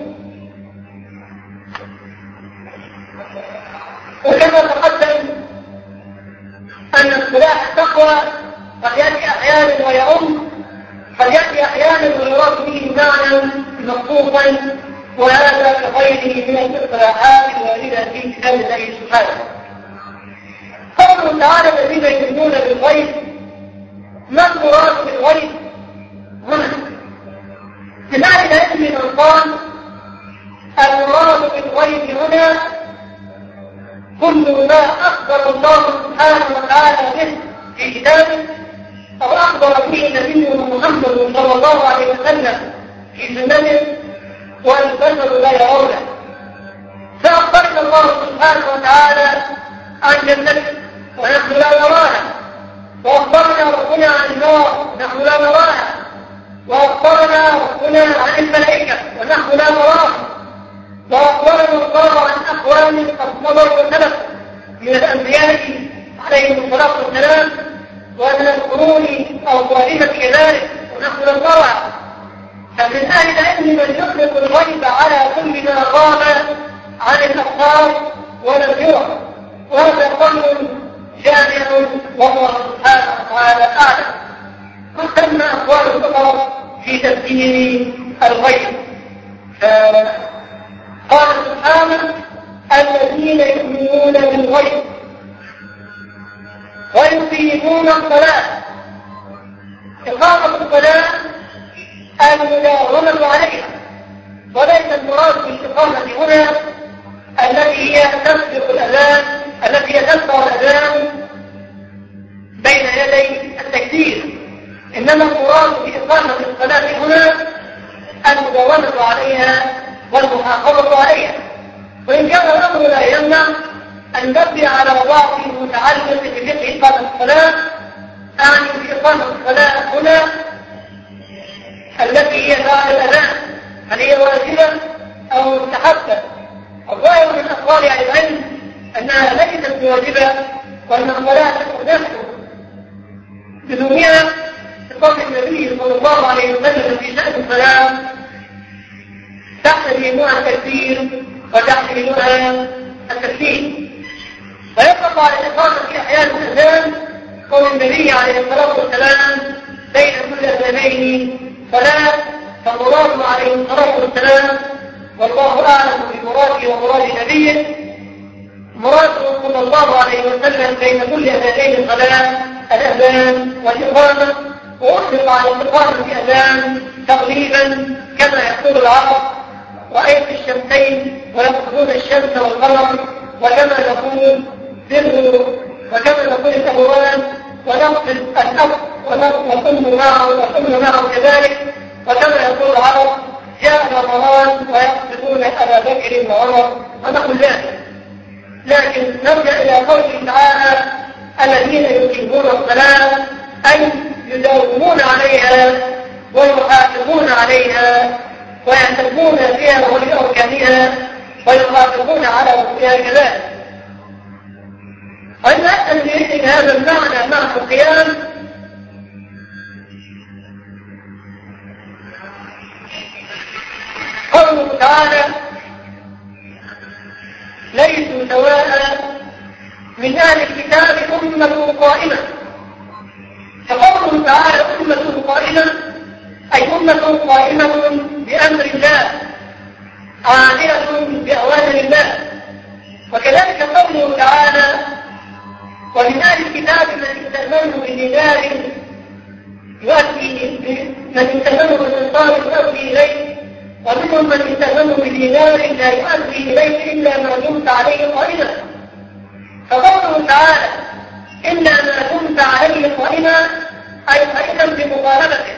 وكما تقدم أن اصطلاح التقوى قد يأتي أحيانا ويعم، قد يأتي أحيانا ويراد به معنى مخصوصا، وهذا كغيره من الاصطلاحات الواردة في كتاب الله سبحانه. قوله تعالى الذين يؤمنون بالغيب، ما المراد بالغيب هنا؟ من أهل العلم من قال المراد بالغيب هنا كل ما أخبر الله سبحانه وتعالى به في كتابه أو أخبر به نبيه محمد صلى الله عليه وسلم في سنته والبشر لا يرونه. فأخبرنا الله سبحانه وتعالى عن جنته ونحن لا نراها، وأخبرنا ربنا عن النار نحن لا نراها، وأخبرنا ربنا عن الملائكة ونحن لا نراها، وأخبرنا الله عن أقوام قد مضوا وسلفوا من الأنبياء عليهم الصلاة والسلام ومن القرون أو ظالمة كذلك ونحن لا نراها. فمن أهل العلم من يطلق الغيب على كل ما غاب عن الأبصار ولم يرى، وهذا قول جامع والله سبحانه وتعالى أعلم. وتم أقوال الفقراء في تفسير الغيب. قال سبحانه الذين يؤمنون بالغيب ويقيمون الصلاة. إقامة الصلاة المداومة عليها، وليس المراد بالإقامة هنا التي هي تسبق الأذان التي تتبع الأذان بين يدي التكبير، إنما المراد بإقامة الصلاة هنا المداومة عليها والمحافظة عليها، وإن كان الأمر لا يمنع أن نبني على بعض المتعلق بفقه إقامة الصلاة، أعني بإقامة الصلاة هنا التي هي بعد الأذان، هل هي واجبة أو مستحبة؟ الظاهر من أقوال أهل العلم أنها ليست بواجبة، وأن الصلاة تحدث بدونها بقول النبي صلى الله عليه وسلم في شأن الصلاة تحتملها التكبير وتحتملها التسليم. ويطلق على الإقامة في أحيان الأذان قول النبي عليه الصلاة والسلام بين كل أذانين صلاة، فالمراد عليه الصلاة والسلام والله أعلم بمراده ومراد نبيه مراده صلى الله عليه وسلم بين كل أذانين صلاة الأذان والإقامة، وأطلق على الإقامة في أذان تقريبا كما يقول العرب رأيت الشمسين ويقصدون الشمس والقمر، وكما نقول ذره، وكما نقول الأبوان ونقصد الأب ونقوم معه كذلك، وكما يقول العرب جاء رمضان ويقصدون أبا بكر وعمر ونقول ذلك. لكن نرجع إلى قوله تعالى الذين يقيمون الصلاة أي يداومون عليها ويحافظون عليها ويهتمون فيها ولأركانها ويحافظون على وقتها كذلك. وإن أن هذا المعنى مع القيام قوله تعالى ليسوا سواء من أهل الكتاب أمة قائمة، فقوله تعالى أمة قائمة أي أمة قائمة بأمر الله عاملة بأوامر الله. وكذلك قوله تعالى ومن أهل الكتاب من يستأمنه بدينار يؤدي من يستأمنه بالإنصار يؤدي إليه، ومنهم من يستأمنه بدينار لا يؤدي إليه إلا ما دمت عليه قائما. فقوله تعالى إلا ما دمت عليه قائما أي قائما بمقاربته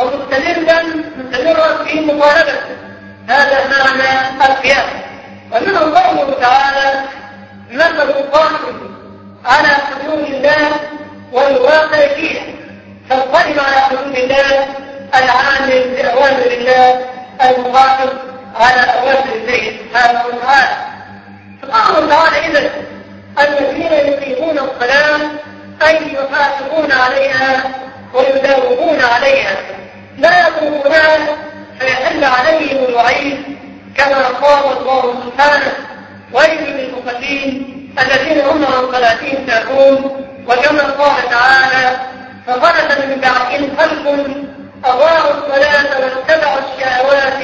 ومستمرا في مقاربته، هذا معنى القيام. ومنه قوله تعالى مثل القائم على حدود الله والواقع فيها، فالقائم على حدود الله العامل بأوامر الله المحافظ على أوامر الله سبحانه وتعالى. فقوله تعالى إذن الذين يقيمون الصلاة أي يحافظون عليها ويداومون عليها لا يتركونها فيحل عليهم الوعيد كما قال الله سبحانه ويل للمصلين الذين هم عن صلاتهم ساهون، وكما قال تعالى فخلف من بعدهم خلف أضاعوا الصلاة واتبعوا الشهوات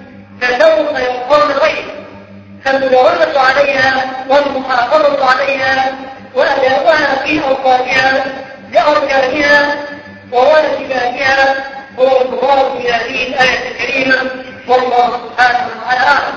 فسوف يلقون غير. فالمداومة عليها والمحافظة عليها وأداؤها في أوقاتها بأركانها وواجباتها هو المراد في هذه الآية الكريمة، والله سبحانه وتعالى أعلم.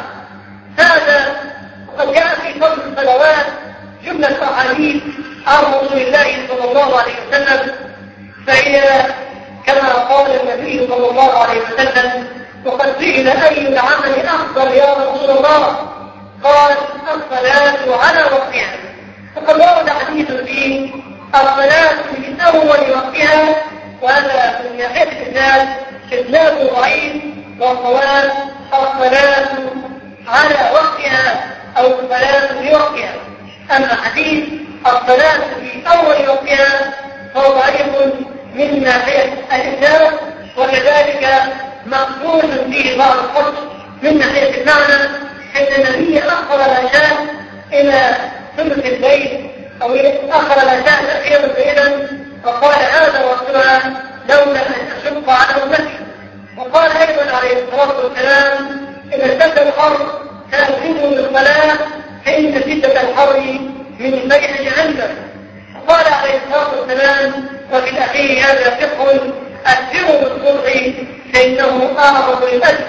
هذا وقد جاء في فضل الصلوات جملة أحاديث عن رسول الله صلى الله عليه وسلم، فهي كما قال النبي صلى الله عليه وسلم وقد سئل أي العمل أفضل يا رسول الله؟ قال الصلاة على وقتها. فقد ورد حديث فيه الصلاة في أول وقتها، وهذا من ناحية الإسناد إسناد ضعيف، والصواب الصلاة على وقتها أو الصلاة في وقتها. أما حديث الصلاة في أول وقتها فهو ضعيف من ناحية الإسناد، وكذلك مقبول فيه بعض الخطأ من ناحية المعنى، حيث النبي أخر العشاء إلى ثلث الليل أو أخر العشاء تأخيرا بعيدا، وقال هذا وقتها لولا أن أشق على أمتي. وقال أيضا عليه الصلاة والسلام إذا اشتد الحر فأخذوا للصلاة فإن شدة الحر من بيع جهنم. وقال عليه الصلاة والسلام وفي الأخير هذا فقه أكثروا بالصبح فإنه أعظم للأجر.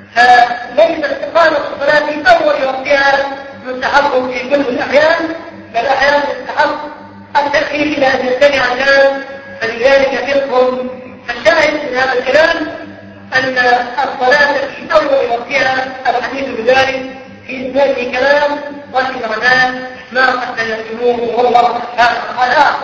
فليس استقامة الصلاة في أول وقتها مستحب في كل الأحيان، بل أحيانا يستحق التأخير إلى أن يستمع الناس، فلذلك فقه. فالشاهد من هذا الكلام أن الصلاة في أول وقتها الحديث بذلك في إثبات كلام وفي معناه ما قد تنسموه والله سبحانه وتعالى.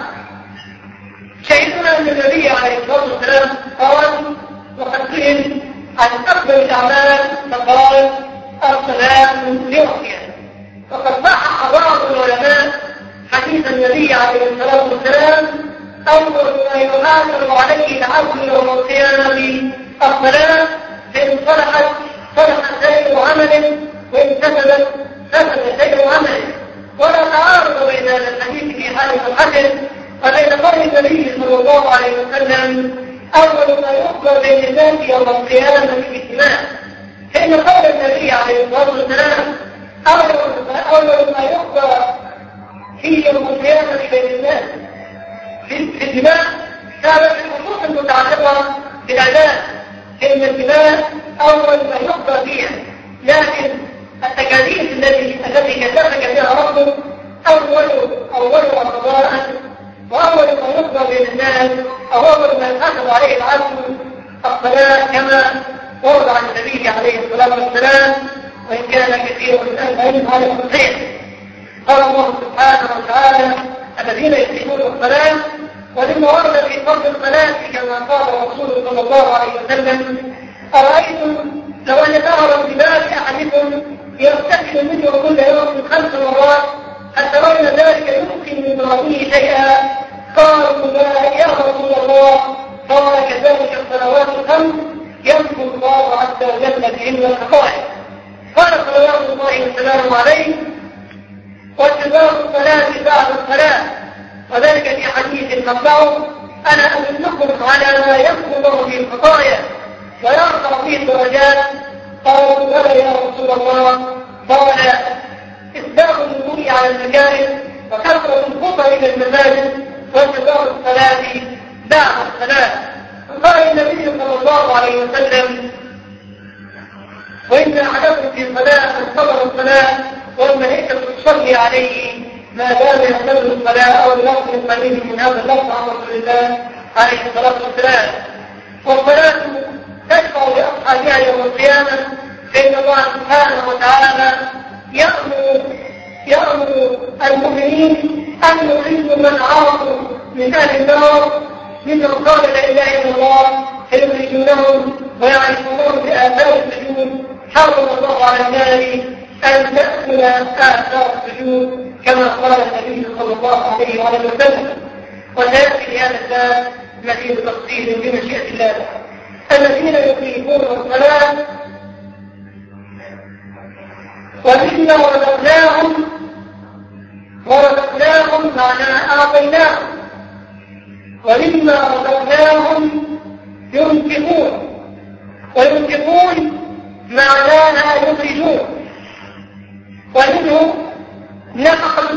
شهدنا أن النبي عليه الصلاة والسلام قال وقد سئل عن أفضل الأعمال فقال الصلاة لوقتها. وقد صحح بعض العلماء حديث النبي عليه الصلاة والسلام أول ما يحاسب عليه العبد يوم القيامة الصلاة، فإن صلحت صلح سائر عمل وإن فسدت فسد سائر عمل. ولا تعارض بين هذا الحديث في حال الحسن وبين قول النبي صلى الله عليه وسلم أول ما يقبل بين الناس يوم القيامة بالاجتماع. فإن قول النبي عليه الصلاة والسلام أول ما يقبل في يوم القيامة بين الناس في الدماء كانت الخصوص المتعلقة بالعباد، إن الدماء أول ما يقبل فيها، لكن التكاليف التي كتبك بها ربك أولها قضاء، وأول ما يقبل بين الناس أو أول ما يحاسب عليه العبد الصلاة كما ورد عن النبي عليه الصلاة والسلام، وإن كان كثير من أهل العلم على الصحيح. قال الله سبحانه وتعالى الذين يقيمون الصلاة، ولما ورد في فضل الصلاة كما قال الرسول صلى الله عليه وسلم أرأيتم لو أن نهرا بباب أحدكم يغتسل منه كل يوم 5 مرات هل ترون ذلك يمكن من امرأته شيئا؟ قالوا لا يا رسول الله. قال كذلك الصلوات الخمس يمحو الله عز وجل بهن الخطايا. قال صلوات الله وسلامه عليه واتباع الصلاة بعد الصلاة، وذلك في حديث مطبعه أنا أدلكم على ما يمحو الله به الخطايا ويرفع فيه الدرجات. قالوا بلى يا رسول الله. قال إسباغ الوضوء على المكاره وكثرة الخطى إلى المساجد واتباع الصلاة بعد الصلاة. قال النبي صلى الله عليه وسلم وإن أحدكم في صلاة انتظر الصلاة والملائكة تصلي عليه ما دام يحتمل الصلاة أو اللفظ القليل من هذا اللفظ عن رسول الله عليه الصلاة والسلام. والصلاة تشفع لأصحابها يوم القيامة، فإن الله سبحانه وتعالى يأمر المؤمنين أن يعيدوا من عاصوا من أهل النار منهم قال لا إله إلا الله فيخرجونهم ويعرفونهم بآثار السجود. حرم الله على النار أن تأكل آثار السجود كما قال النبي صلى الله عليه وسلم. وسيأتي في هذا الباب مزيد تفصيل بمشيئة الله. الذين يقيمون الصلاة ومما ورزقناهم معنى أعطيناهم، ومما رزقناهم ينفقون، وينفقون معناها يخرجون. ومنه نفقة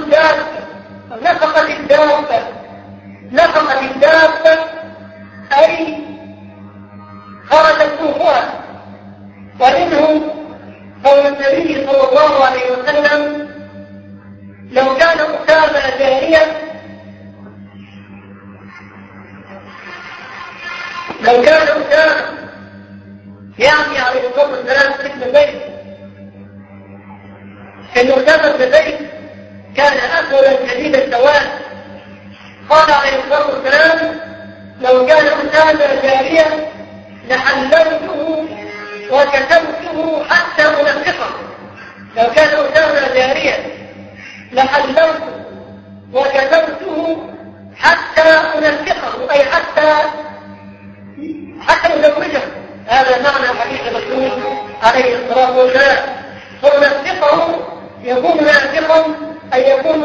الدابة أي خرجت سوقها. ومنه قول النبي صلى الله عليه وسلم لو كان أسامة جارية يعني عليه الصلاة والسلام ابن زيد، إن أسامة بن زيد كان أسودا شديد السواد. قال عليه الصلاة والسلام لو كان أسامة جارية لحللته وكتبته حتى أنفقه. لو كان أسامة جارية لحللته وكتبته حتى أنفقه أي حتى أزوجه. هذا معنى حديث الرسول عليه الصلاة والسلام. فأنفقه يكون نافقا أن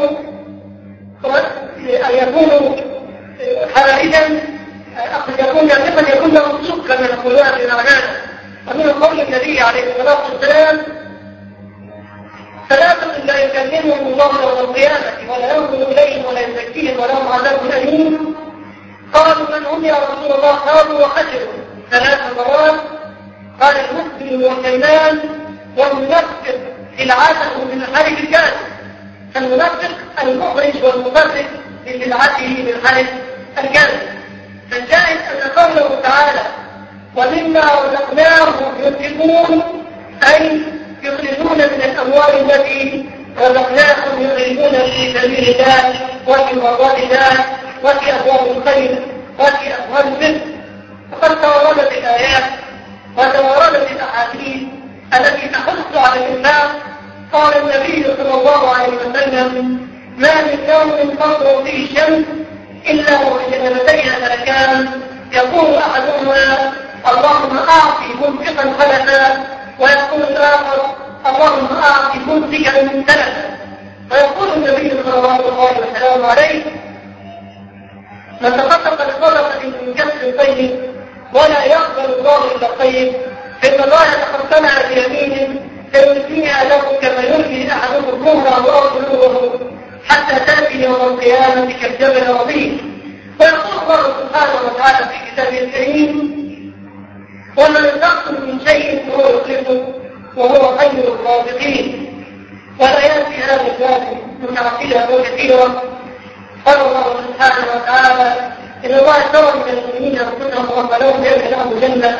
يكون حائدا، يكون نافقا يكون له سكا من القلوب بالمعنى. ومن قول النبي عليه الصلاة والسلام 3 لا يكلمهم الله يوم القيامة ولا ينظر إليهم ولا يزكيهم ولهم عذاب أليم. قالوا من هم يا رسول الله؟ قالوا وخسروا 3 مرات. قال المسلم والكيمان والمنفق العادة من الحرب الكاذب. المنافق المخرج والمبرر لبدعته بالحلف الكاذب. فالجائز أن قوله تعالى ومما رزقناهم ينفقون أي يخرجون من الأموال التي رزقناهم يخرجون في سبيل الله وفي مرضات الله وفي أبواب الخير وفي أبواب البر. وقد تواردت الآيات وتواردت الأحاديث التي تحث على الإنفاق. قال النبي صلى الله عليه وسلم ما من يوم تطلع فيه الشمس إلا وبجنبتيها ملكان يقول أحدهما اللهم أعطي منفقا خلفا ويقول الآخر اللهم أعطي ممسكا سلفا. فيقول النبي صلى الله عليه وسلم من تصدق بصدقة من كسب طيب ولا يقبل الله إلا الطيب فإن الله يتقسمها بيمينه فيلقيها له كما يلقي أحدكم كهرا الله قلوبه حتى تأتي يوم القيامة كالجبل العظيم. ويقول الله سبحانه وتعالى في كتابه الكريم ومن يقصد من شيء فهو يخلفه وهو خير الرازقين. والآيات في هذا الباب متعقدة وكثيرة. قال الله سبحانه وتعالى إن الله اشترى من المؤمنين أنفسهم وقالوا بأن لهم جنة.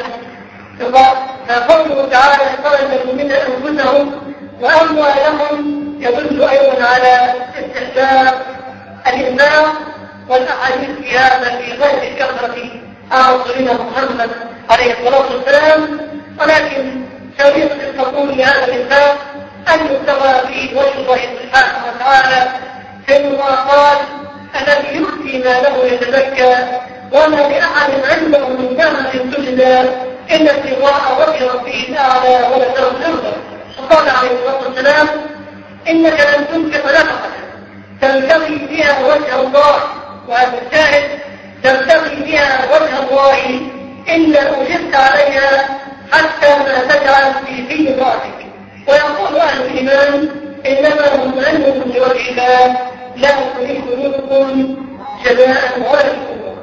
فقوله تعالى اشترى من المؤمنين أنفسهم وأموالهم يدل أيضا على استحباب الإنفاق. والأحاديث في هذا في غاية الكثرة عن رسولنا محمد عليه الصلاة والسلام. ولكن شريطة القبول لهذا الإنفاق أن يبتغى به وجه الله سبحانه وتعالى. فإن الله قال الذي يؤتي ماله يتزكى وما لأحد عنده من نعمة تجزى إلا ابتغاء وجه ربه الأعلى ولسوف يرضى. وقال عليه الصلاة والسلام إنك لن تنفق نفقة تبتغي بها وجه الله وهذا الشاهد تبتغي بها وجه الله إلا أجبت عليها حتى ما تجعل في رأسك. ويقول أهل الإيمان إنما هم علمكم لوجه الله لا تريد منكم جزاء ولا شكورا.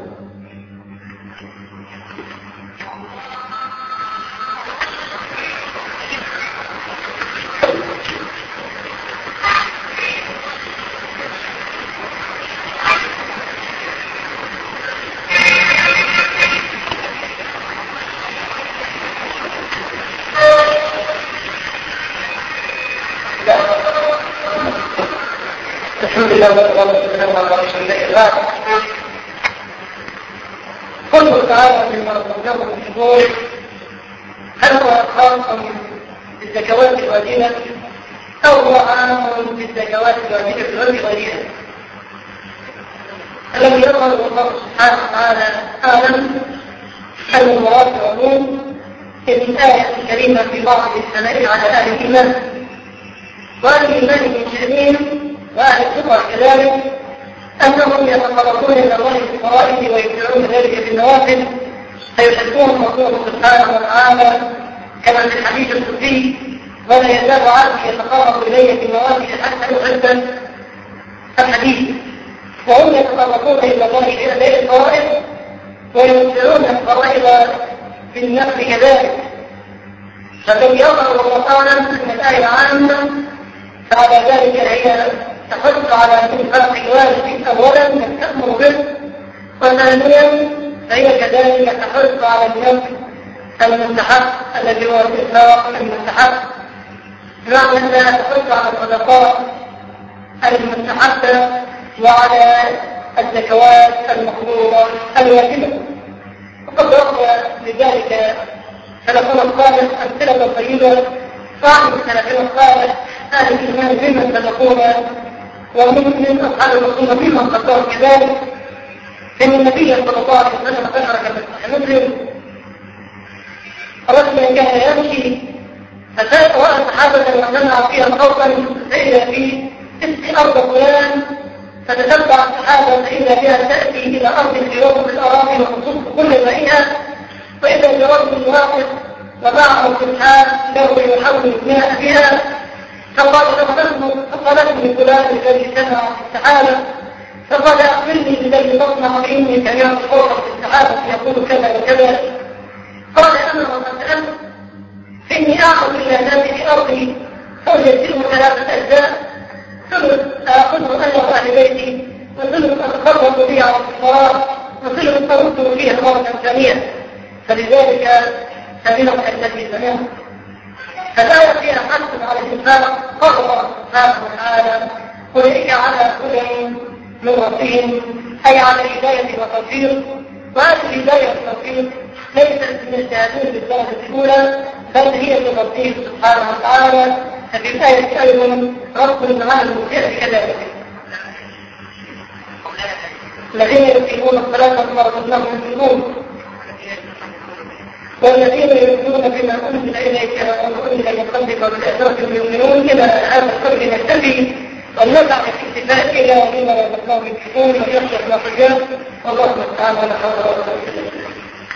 الحمد لله والسلام على رسول الله. قوله تعالى فيما رزقناكم من شكور هل هو خاص بالزكوات الواجبة أو هو عام بالزكوات الواجبة في الوجه غيرها؟ الذي يظهر الله سبحانه وتعالى أعلم أن المراد العموم في الآية الكريمة في بعض الثناء على أهل الإيمان. وأهل الإيمان من شأنهم وأهل الفقه كذلك أنهم يتقربون إلى الله بالفرائض ويبدعون ذلك بالنوافل فيحبون الله سبحانه وتعالى كما في الحديث القدسي ولا يزال عبدي يتقرب إلي بالنوافل حتى يحب الحديث. وهم يتقربون إلى الله إلى الفرائض ويبدعون الفرائض بالنفل كذلك. فقد يظهر الله أن الآية عامة فعلى ذلك هي تحث على انفاق الواجب اولا من تأمر به وثانيا فهي كذلك تحث على النفل المستحق الذي هو الانفاق المستحق بمعنى انها تحث على الصدقات المستحقه وعلى الزكوات المفروضه الواجبه. وقد ضرب لذلك سلفنا الصالح امثله طيبه صاحب سلفنا الصالح أهل الإيمان ممن سبقونا ومن أصحاب الرسول ممن قدروا كذلك. إن النبي صلى الله عليه وسلم ذكر كما مسلم رجلا كان يمشي فرأى صحابة وسمع فيها صوتا فإذا في اسم أرض فلان فتتبع الصحابة فإذا بها تأتي إلى أرض في وسط الأراضي وخصوص كل مائها وإذا برجل واقف ومعه سبحان له يحول الماء بها فقال فقالت فلان الذي سمع السحابة فقال أخبرني بالذي تصنع فإني سمعت صوتا في السحابة يقول كذا وكذا. قال أنا وما سألت فإني أعرف إلى ذات في أرضي فأجزئه 3 أجزاء ثلث آخذه أنا وأهل بيتي وصلهم أتخرج فيها على الصلاة وصلهم ترده فيها مرة ثانية. فلذلك سبيل التي سمعت فالآية فيها حث على الإنفاق. قال الله سبحانه وتعالى أولئك على هدى من ربهم أي على هداية وتوفيق. وهذه الهداية والتوفيق ليست من الشهادين بالدرجة الأولى بل هي من ربهم سبحانه وتعالى. ففي الآية أيضا رب العالمين المسيح كذلك الذين يقيمون الصلاة ومما رزقناهم ينفقون والذين يؤمنون بما أنزل إليك وما أنزل من قبلك وبالآخرة هم يؤمنون. إلى هذا القدر نكتفي ونسعى في الاكتفاء إلى مما رزقناهم ينفقون ويخشى ما في والله سبحانه ولا حول ولا قوة إلا بالله.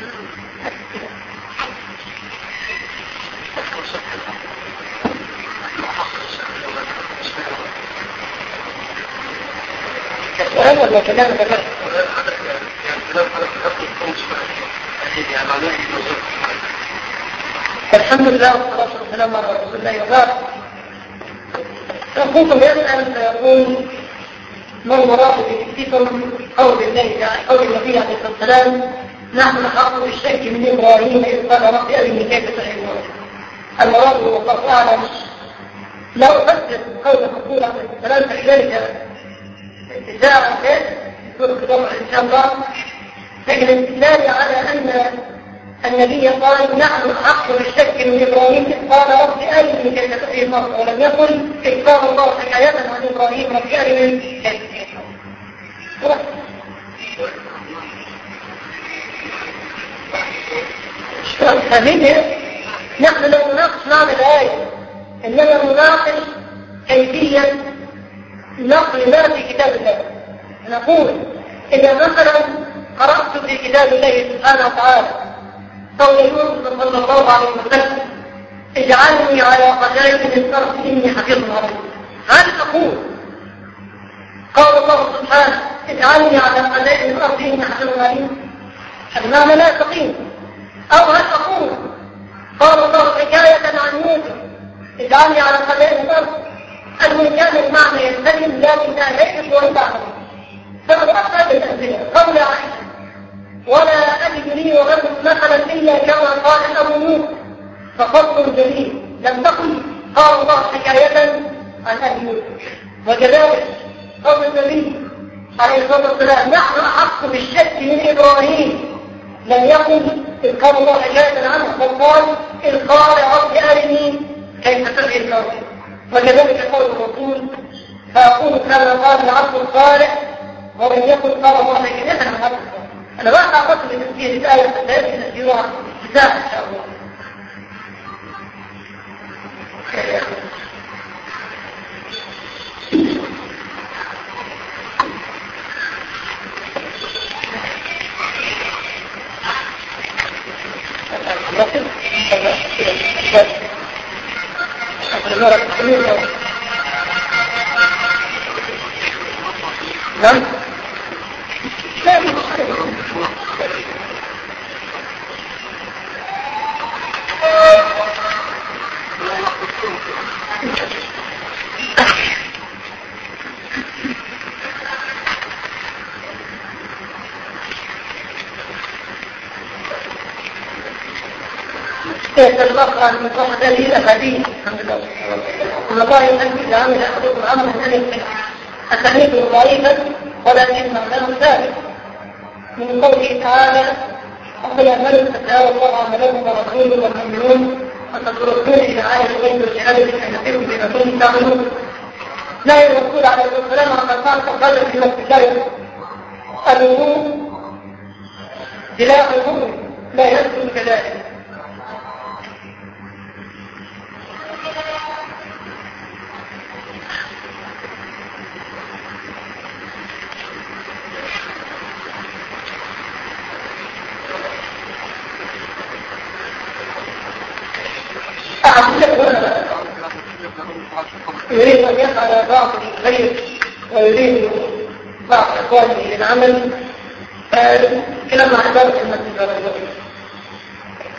السؤال ولا كلام ذكر؟ الحمد لله والصلاة والسلام على رسول الله وبعد. أخوكم يسأل فيقول ما المراد بذكركم قول الله تعالى قول النبي عليه الصلاة والسلام نحن نحق بالشك من إبراهيم إذ قال رب أرني كيف تحبون. المراد والله أعلم لو أفسر قول الرسول عليه الصلاة والسلام فلذلك اتجاه يكون خطاب إن شاء الله. لكن الاستدلال على أن النبي قال نحن أحق بالشك من إبراهيم إذ قال رب أرني كيف تحيي الموتى ولم يقل إذ قال الله حكاية عن إبراهيم رب أرني كيف تحيي الموتى. فهمت؟ نحن لا نناقش معنى الآية إنما نناقش كيفية نقل ما في كتاب الله. نقول إذا مثلا قرأت في كتاب الله سبحانه وتعالى قول يوسف صلى الله عليه وسلم اجعلني على خزائن الأرض إني حفيظ عليم. هل أقول قال الله سبحانه اجعلني على خزائن الأرض إني حفيظ عليم؟ المعنى لا يستقيم. أو هل أقول قال الله حكاية عن يوسف اجعلني على خزائن الأرض أن كان المعنى يستلم لكن ليست وانت أعلم. فقد أخذ الأمثلة قول عائشة ولا أجد لي وغير مثلا إلا كما قال أبو موسى ففضل جميل. لم تقل قال الله حكاية عن أبي يوسف. وكذلك قول النبي عليه الصلاة والسلام نحن أحق بالشك من إبراهيم لم يقل إذ قال الله حكاية عنه بل قال إذ قال رب أرني كيف تحيي الموتى. وكذلك قول الرسول فأقول كما قال العبد الصالح ولم يقل قال الله حكاية عن عبد الصالح. أنا ما أعطت لتفسير الآية فسيأتي تفسيرها بساعة إن شاء الله. نعم المرأة المطلقة هذه الأحاديث الحمد لله أن الله يحب إذا عمل أحدكم عملا أن يتقن أسانيده ضعيفا ولكن معناه ثابت من قوله تعالى أقل أعمالهم فتعالى الله عملهم ورسوله والمؤمنون وتدرسون إلى آية غير الشهادة أن يقيموا بما كنتم تعملون. لا الرسول عليه الصلاة والسلام عما قال فقال في مسجد الوضوء سلاح المؤمن لا يسلم كذلك. يريد أن يفعل بعض الخير ويريد بعض إخوانه للعمل كلام عبارة المسجد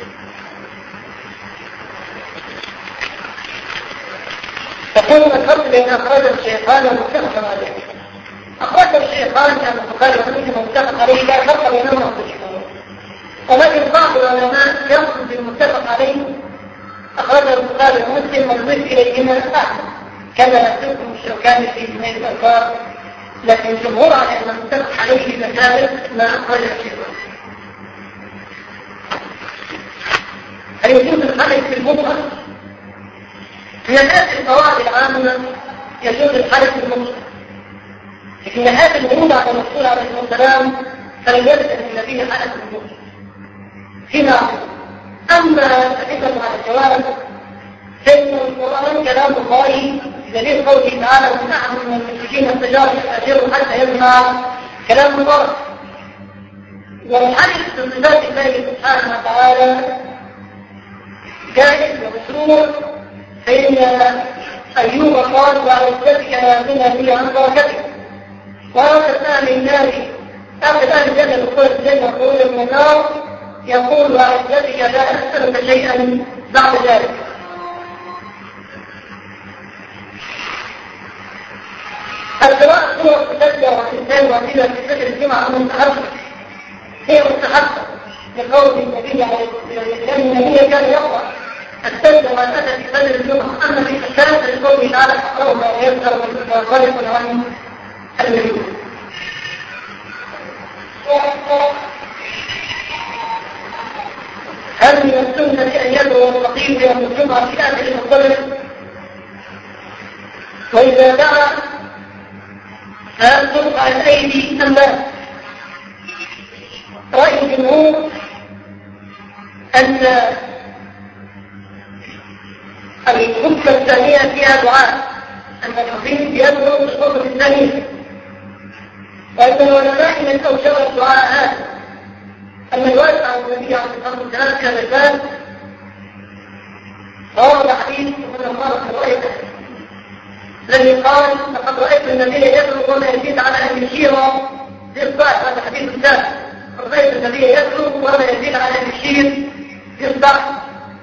تقول الفرق لأن أخرجه الشيخان ومتفق عليه. أخرجه الشيخان كان البخاري ومسلم متفق عليه لا فرق بينهما في الشيخان. ولكن بعض العلماء يقصد بالمتفق عليه أخرجه البخاري ومسلم ويضيف إليهما أحمد كما يذكركم الشوكاني في نيل الألفاظ، لكن الجمهور على أن المتفق عليه في مسائل ما أخرجه الشيخان. هل يجوز الحلف في المطلق؟ من هذه القواعد العامة يجوز الحلف في المطلق، لكن هذا الورود على الرسول عليه الصلاة والسلام فلم يرد أن النبي حلف في المطلق فيما أما الحكمة على الجواز فإن القرآن كلام الله بدليل قوله تعالى ومن أحد من المشركين استجار يستأجره حتى يسمع كلام الله. والحديث في صفات الله سبحانه وتعالى جائز ومشروع، فإن أيوب قال وعزتك لا غنى بي عن بركتك، وآخر أهل النار آخر أهل الجنة دخول الجنة يقول من النار يقول وعزتك لا أسألك شيئا بعد ذلك. القراءة سورة السجدة والإنسان وسيلة في فجر الجمعة مستحبة، هي مستحبة لقول النبي عليه السلام النبي كان يقرأ السجدة والأتى في فجر الجمعة. أما في الثالثة لقوله تعالى أقرأ ما يذكر وينطلق عن النبي. هل من السنة أن يدعو الخطيب يوم الجمعة في آخر المنطلق؟ وإذا دعا فهل ترفع الأيدي أم لا؟ رأي الجمهور أن الخطبة الثانية فيها دعاء، أن الخطيب يدعو في الخطبة الثانية، وأن العلماء من أوجب الدعاء هذا. أما الوارد عن النبي عليه الصلاة والسلام كان الباب فهو حديث من المرض رؤيته الذي قال لقد رأيت النبي يدعو ولا يزيد على أن يشير بإصبعه. هذا حديث ثابت، رأيت النبي يدعو ولا يزيد على أن يشير بإصبعه.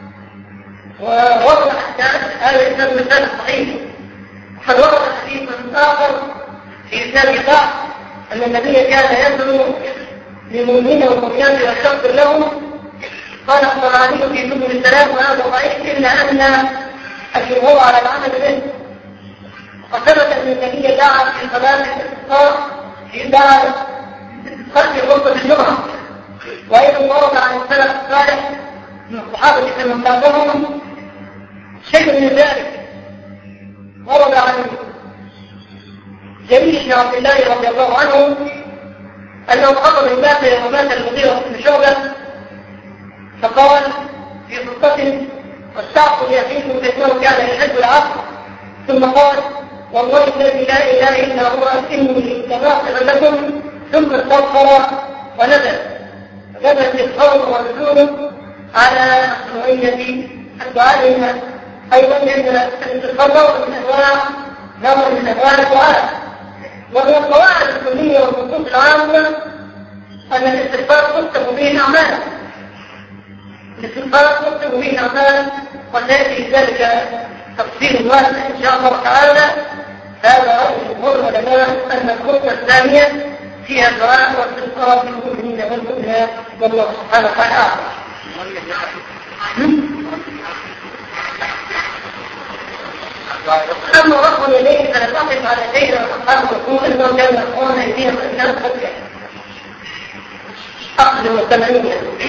ووضح هذا الإسناد مثال صحيح. قد ورد حديث آخر في إسناد ضعف أن النبي كان يدعو للمؤمنين والمؤمنات ويستغفر لهم، قال الطبراني في سبل السلام وهذا ضعيف إلا أن الجمهور على العمل به. وثبت أن النبي دعا في صلاة الاستسقاء في دعا خلف خطبة الجمعة، وأيضا ورد عن السلف الصالح من الصحابة من بعدهم شيء من ذلك. ورد عن جرير بن عبد الله رضي الله عنه أنه خطب الباب ومات المغيرة بن شعبة فقال في خطبته واستعصوا يقينوا فإنه كان يحب العصر، ثم قال والله الذي لا إله إلا هو إني لغافر لكم، ثم استغفر ونزل. فكانت القول ونزوله على مشروعية الدعاء. أيضا أن الاستغفار من أنواع الدعاء. ومن القواعد الكلية والنصوص العامة أن الاستغفار تكتب به الأعمال. الاستغفار تكتب به الأعمال، وسيأتي ذلك تفصيل واسع إن شاء الله تعالى. هذا رأي جمهور العلماء أن الخطبة الثانية فيها دعاء واستغفار للمؤمنين والمؤمنات والله سبحانه وتعالى. أما رفض اليدين فنتعطف على شيء الأصحاب يقول أنه كان يقولون أيديهم أثناء الخطبة أخذ المستمعين.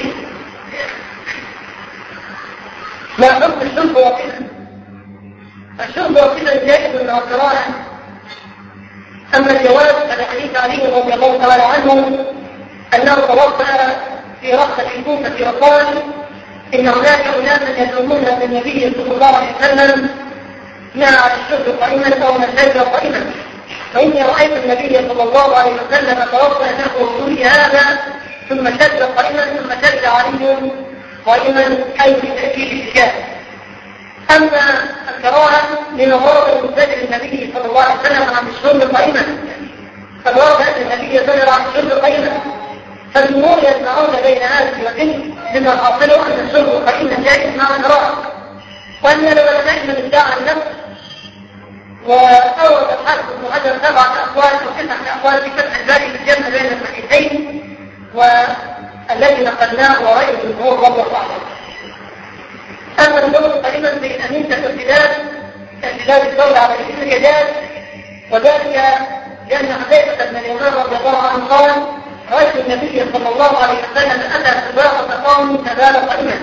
ما حكم الشرب وقتا؟ الشرب وقتا جائز من القراءة. أما الجواز فلحديث علي رضي الله تعالى عنه أنه توفى في رخصة الكوفة وقال إن هناك أناسا يدعون بالنبي صلى الله عليه وسلم نهى عن الشرب قائما أو مساجد قائما، فإني رأيت النبي صلى الله عليه وسلم توفى نحو وصول هذا ثم شد قائما ثم شد علي قائما أي بتأكيد الشكاية. أما الكراهة لما ورد من زجر النبي صلى الله عليه وسلم عن الشرب قائما، فالورد أن النبي زجر عن الشرب قائما، فالجمهور يجمعون بين هذا وتلك لما حاصله أن الشرب قائما جائز مع الكراهة. وأن العلماء من ادعى النفس وأورد الحافظ ابن حجر 7 أقوال أو 9 أقوال في فتح الباري في الجمع بين الصحيحين، والذي نقلناه ورأيه الجمهور رضي الله عنه. أما الدور قريبا بين أمين تسديدات الدولة على الإنجازات، وذلك لأن حذيفة بن اليمان رضي الله عنه قال: رأيت النبي صلى الله عليه وسلم أتى سباقة قوم تبال قدما.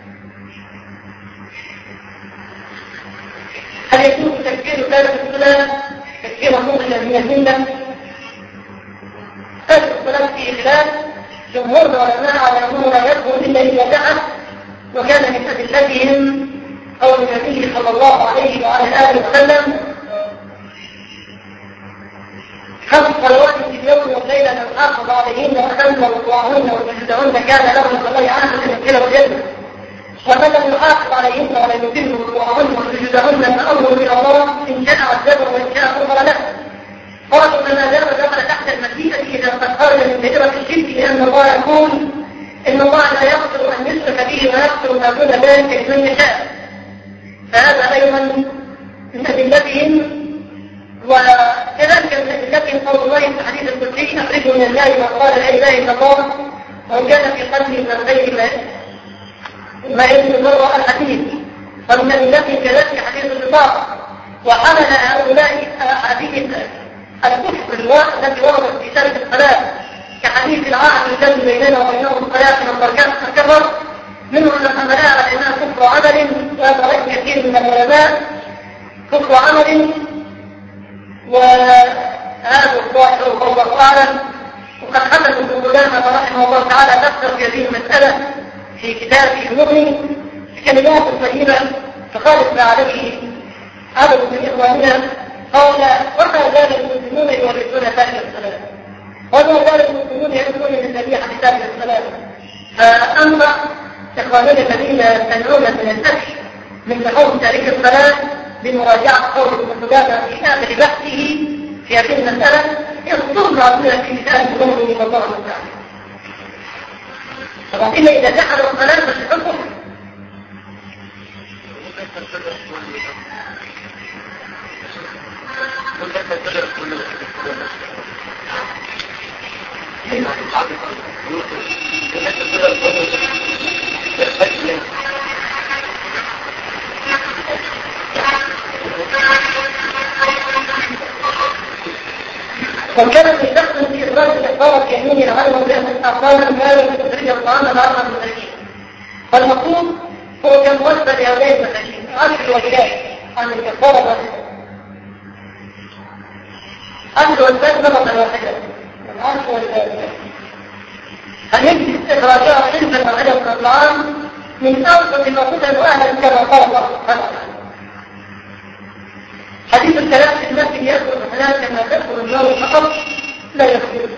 هل يجوز تكفير ثالث الصلاة تكفير مخرجا من الملة؟ ثالث الصلاة في خلاف جمهور العلماء على أنه لا يدخل إلا إذا دعا، وكان من أدلتهم قول النبي صلى الله عليه وعلى آله وسلم: 5 صلوات في اليوم والليلة من حافظ عليهن وأتم وطاعهن وسجدهن كان له صلي عنه من كلا وجنة، ومن لم يحافظ عليهن ولا يتم وطاعهن وسجدهن فأمره إلى الله إن شاء عذبه وإن شاء غفر له. قالوا: فما دام دخل تحت المشيئة إذا قد خرج من دائرة الشرك، لأن الله يقول: إن الله لا يغفر أن يشرك به ويغفر ما دون ذلك لمن يشاء. فهذا أيضا من أدلتهم. وكذلك من أدلتهم قول الله في الحديث القدسي: أخرجوا من النار ما قال لا إله إلا الله وإن كان في قلبه من غير ما يجب المرء الحديث. ومن أدلتهم كذلك حديث البطاقة. وحمل هؤلاء حديث الكفر التي وردت في ترك الصلاة كحديث العهد الذي بيننا وبينهم الصلاة من البركات الكبر، منهم من حملها على أنها كفر عمل، وهذا رأي كثير من العلماء كفر عمل، وهذا الظاهر والله أعلم. وقد حدث ابن قدامة رحمه الله تعالى تفسر في هذه المسألة في كتابه المغني بكلمات طيبة تخالف ما عليه عدد من إخواننا. قال: وما زال المسلمون يورثون ثاني الصلاة، وما زال المسلمون يأتون من النبي حتى ثاني الصلاة. فأمر إخواننا الذين يستمعون من الأكل من لحوم تارك الصلاة بمراجعة قول ابن قدامة في آخر بحثه في هذه المسألة يصدرنا عندنا في مثال المغني من الله تعالى. طبعا إلا إذا دخلوا الصلاة فالحكم وكان في شخص في إخراج الإخبار يمين العالم بأن الأخبار ما لم تخرج الطعام العالم المساكين، فالمقصود هو كان موسى لهؤلاء المساكين 10 وجهات عن الكفارة الواحدة. 10 وجهات مرة واحدة، 10 وجهات. هل يجب إخراجها حلفا واحدة من الطعام من أوسط ما قتل أهلا كما قال الله سبحانه وتعالى؟ حديث الكلام في المسجد يذكر الحلال كما تذكر النار فقط لا يخبر.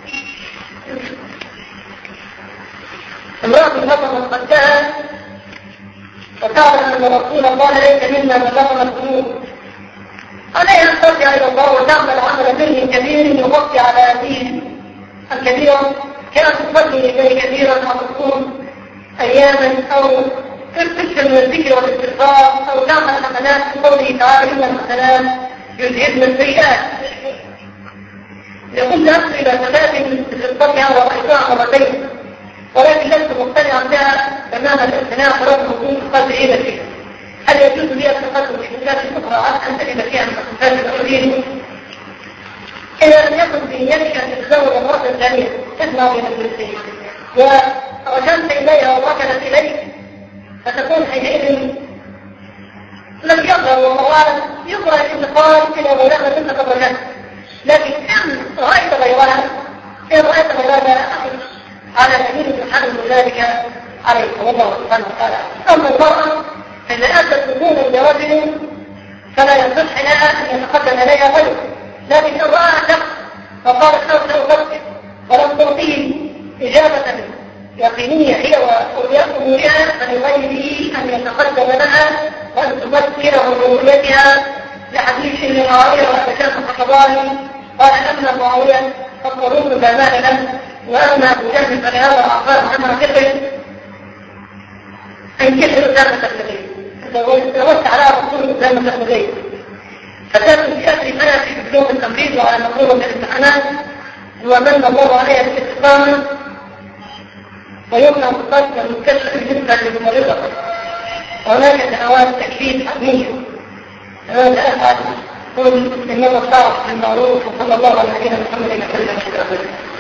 امرأة نظمت خدها وتعلم أن رسول الله ليس منا من نظم القلوب، عليها أن ترجع إلى الله وتعمل عمل بر كبير يغطي على هذه الكبيرة. كانت تصلي إليه كثيرا أو تصوم أياما أو تكثر من الذكر والاستغفار أو تعمل حسنات في قوله تعالى: إن الحسنات يذهبن السيئات. يقول نفسه إلى ثلاث من استغفارها ورأيتها مرتين، ولكن لست مقتنعا بها تمام الاقتناع رغم وجود القدر إلى فيها. هل يجوز لي التقدم بحسنات أخرى عن أن تجد فيها من الحسنات الأولين؟ إذا لم يكن بنيتك أن تتزوج المرأة الثانية تسمع من الجنسية ورجلت إليها وركنت إليك، فتكون حينئذ لم يظهر والله أعلم يظهر الانتقال إلى غيرها تلك الرجل. لكن إن رأيت غيرها على سبيل الحمل ذلك عليه والله سبحانه وتعالى. أما المرأة إذا أتت بدون لرجل فلا يصح لها أن يتقدم إليها غيره، لكن إن رأى شخص فقالت له سأفكر ولم تعطيه إجابة يقينية هي وأمورها فلغيره أن يتقدم لها وأن تمثله برؤيتها لحديث من معاوية وأبشاك الخطباني قال: أما معاوية فالقرون لا مال له، وأما أبو جهل فلهذا الأعقاب عما كفر أن كفر أسامة بن زيد. تزوجت على رسول أسامة بن زيد، فتم في آخر سنة في دبلوم التمريض وعلى مطلوب من الامتحانات ومن الله عليها بالاستقامة ويمنع القتل والمكشف بالنسبة للمريضة. هناك دعوات تكليف حمية هذا أفعل قل إنما صارت بالمعروف وصلى الله على نبينا محمد وسلم.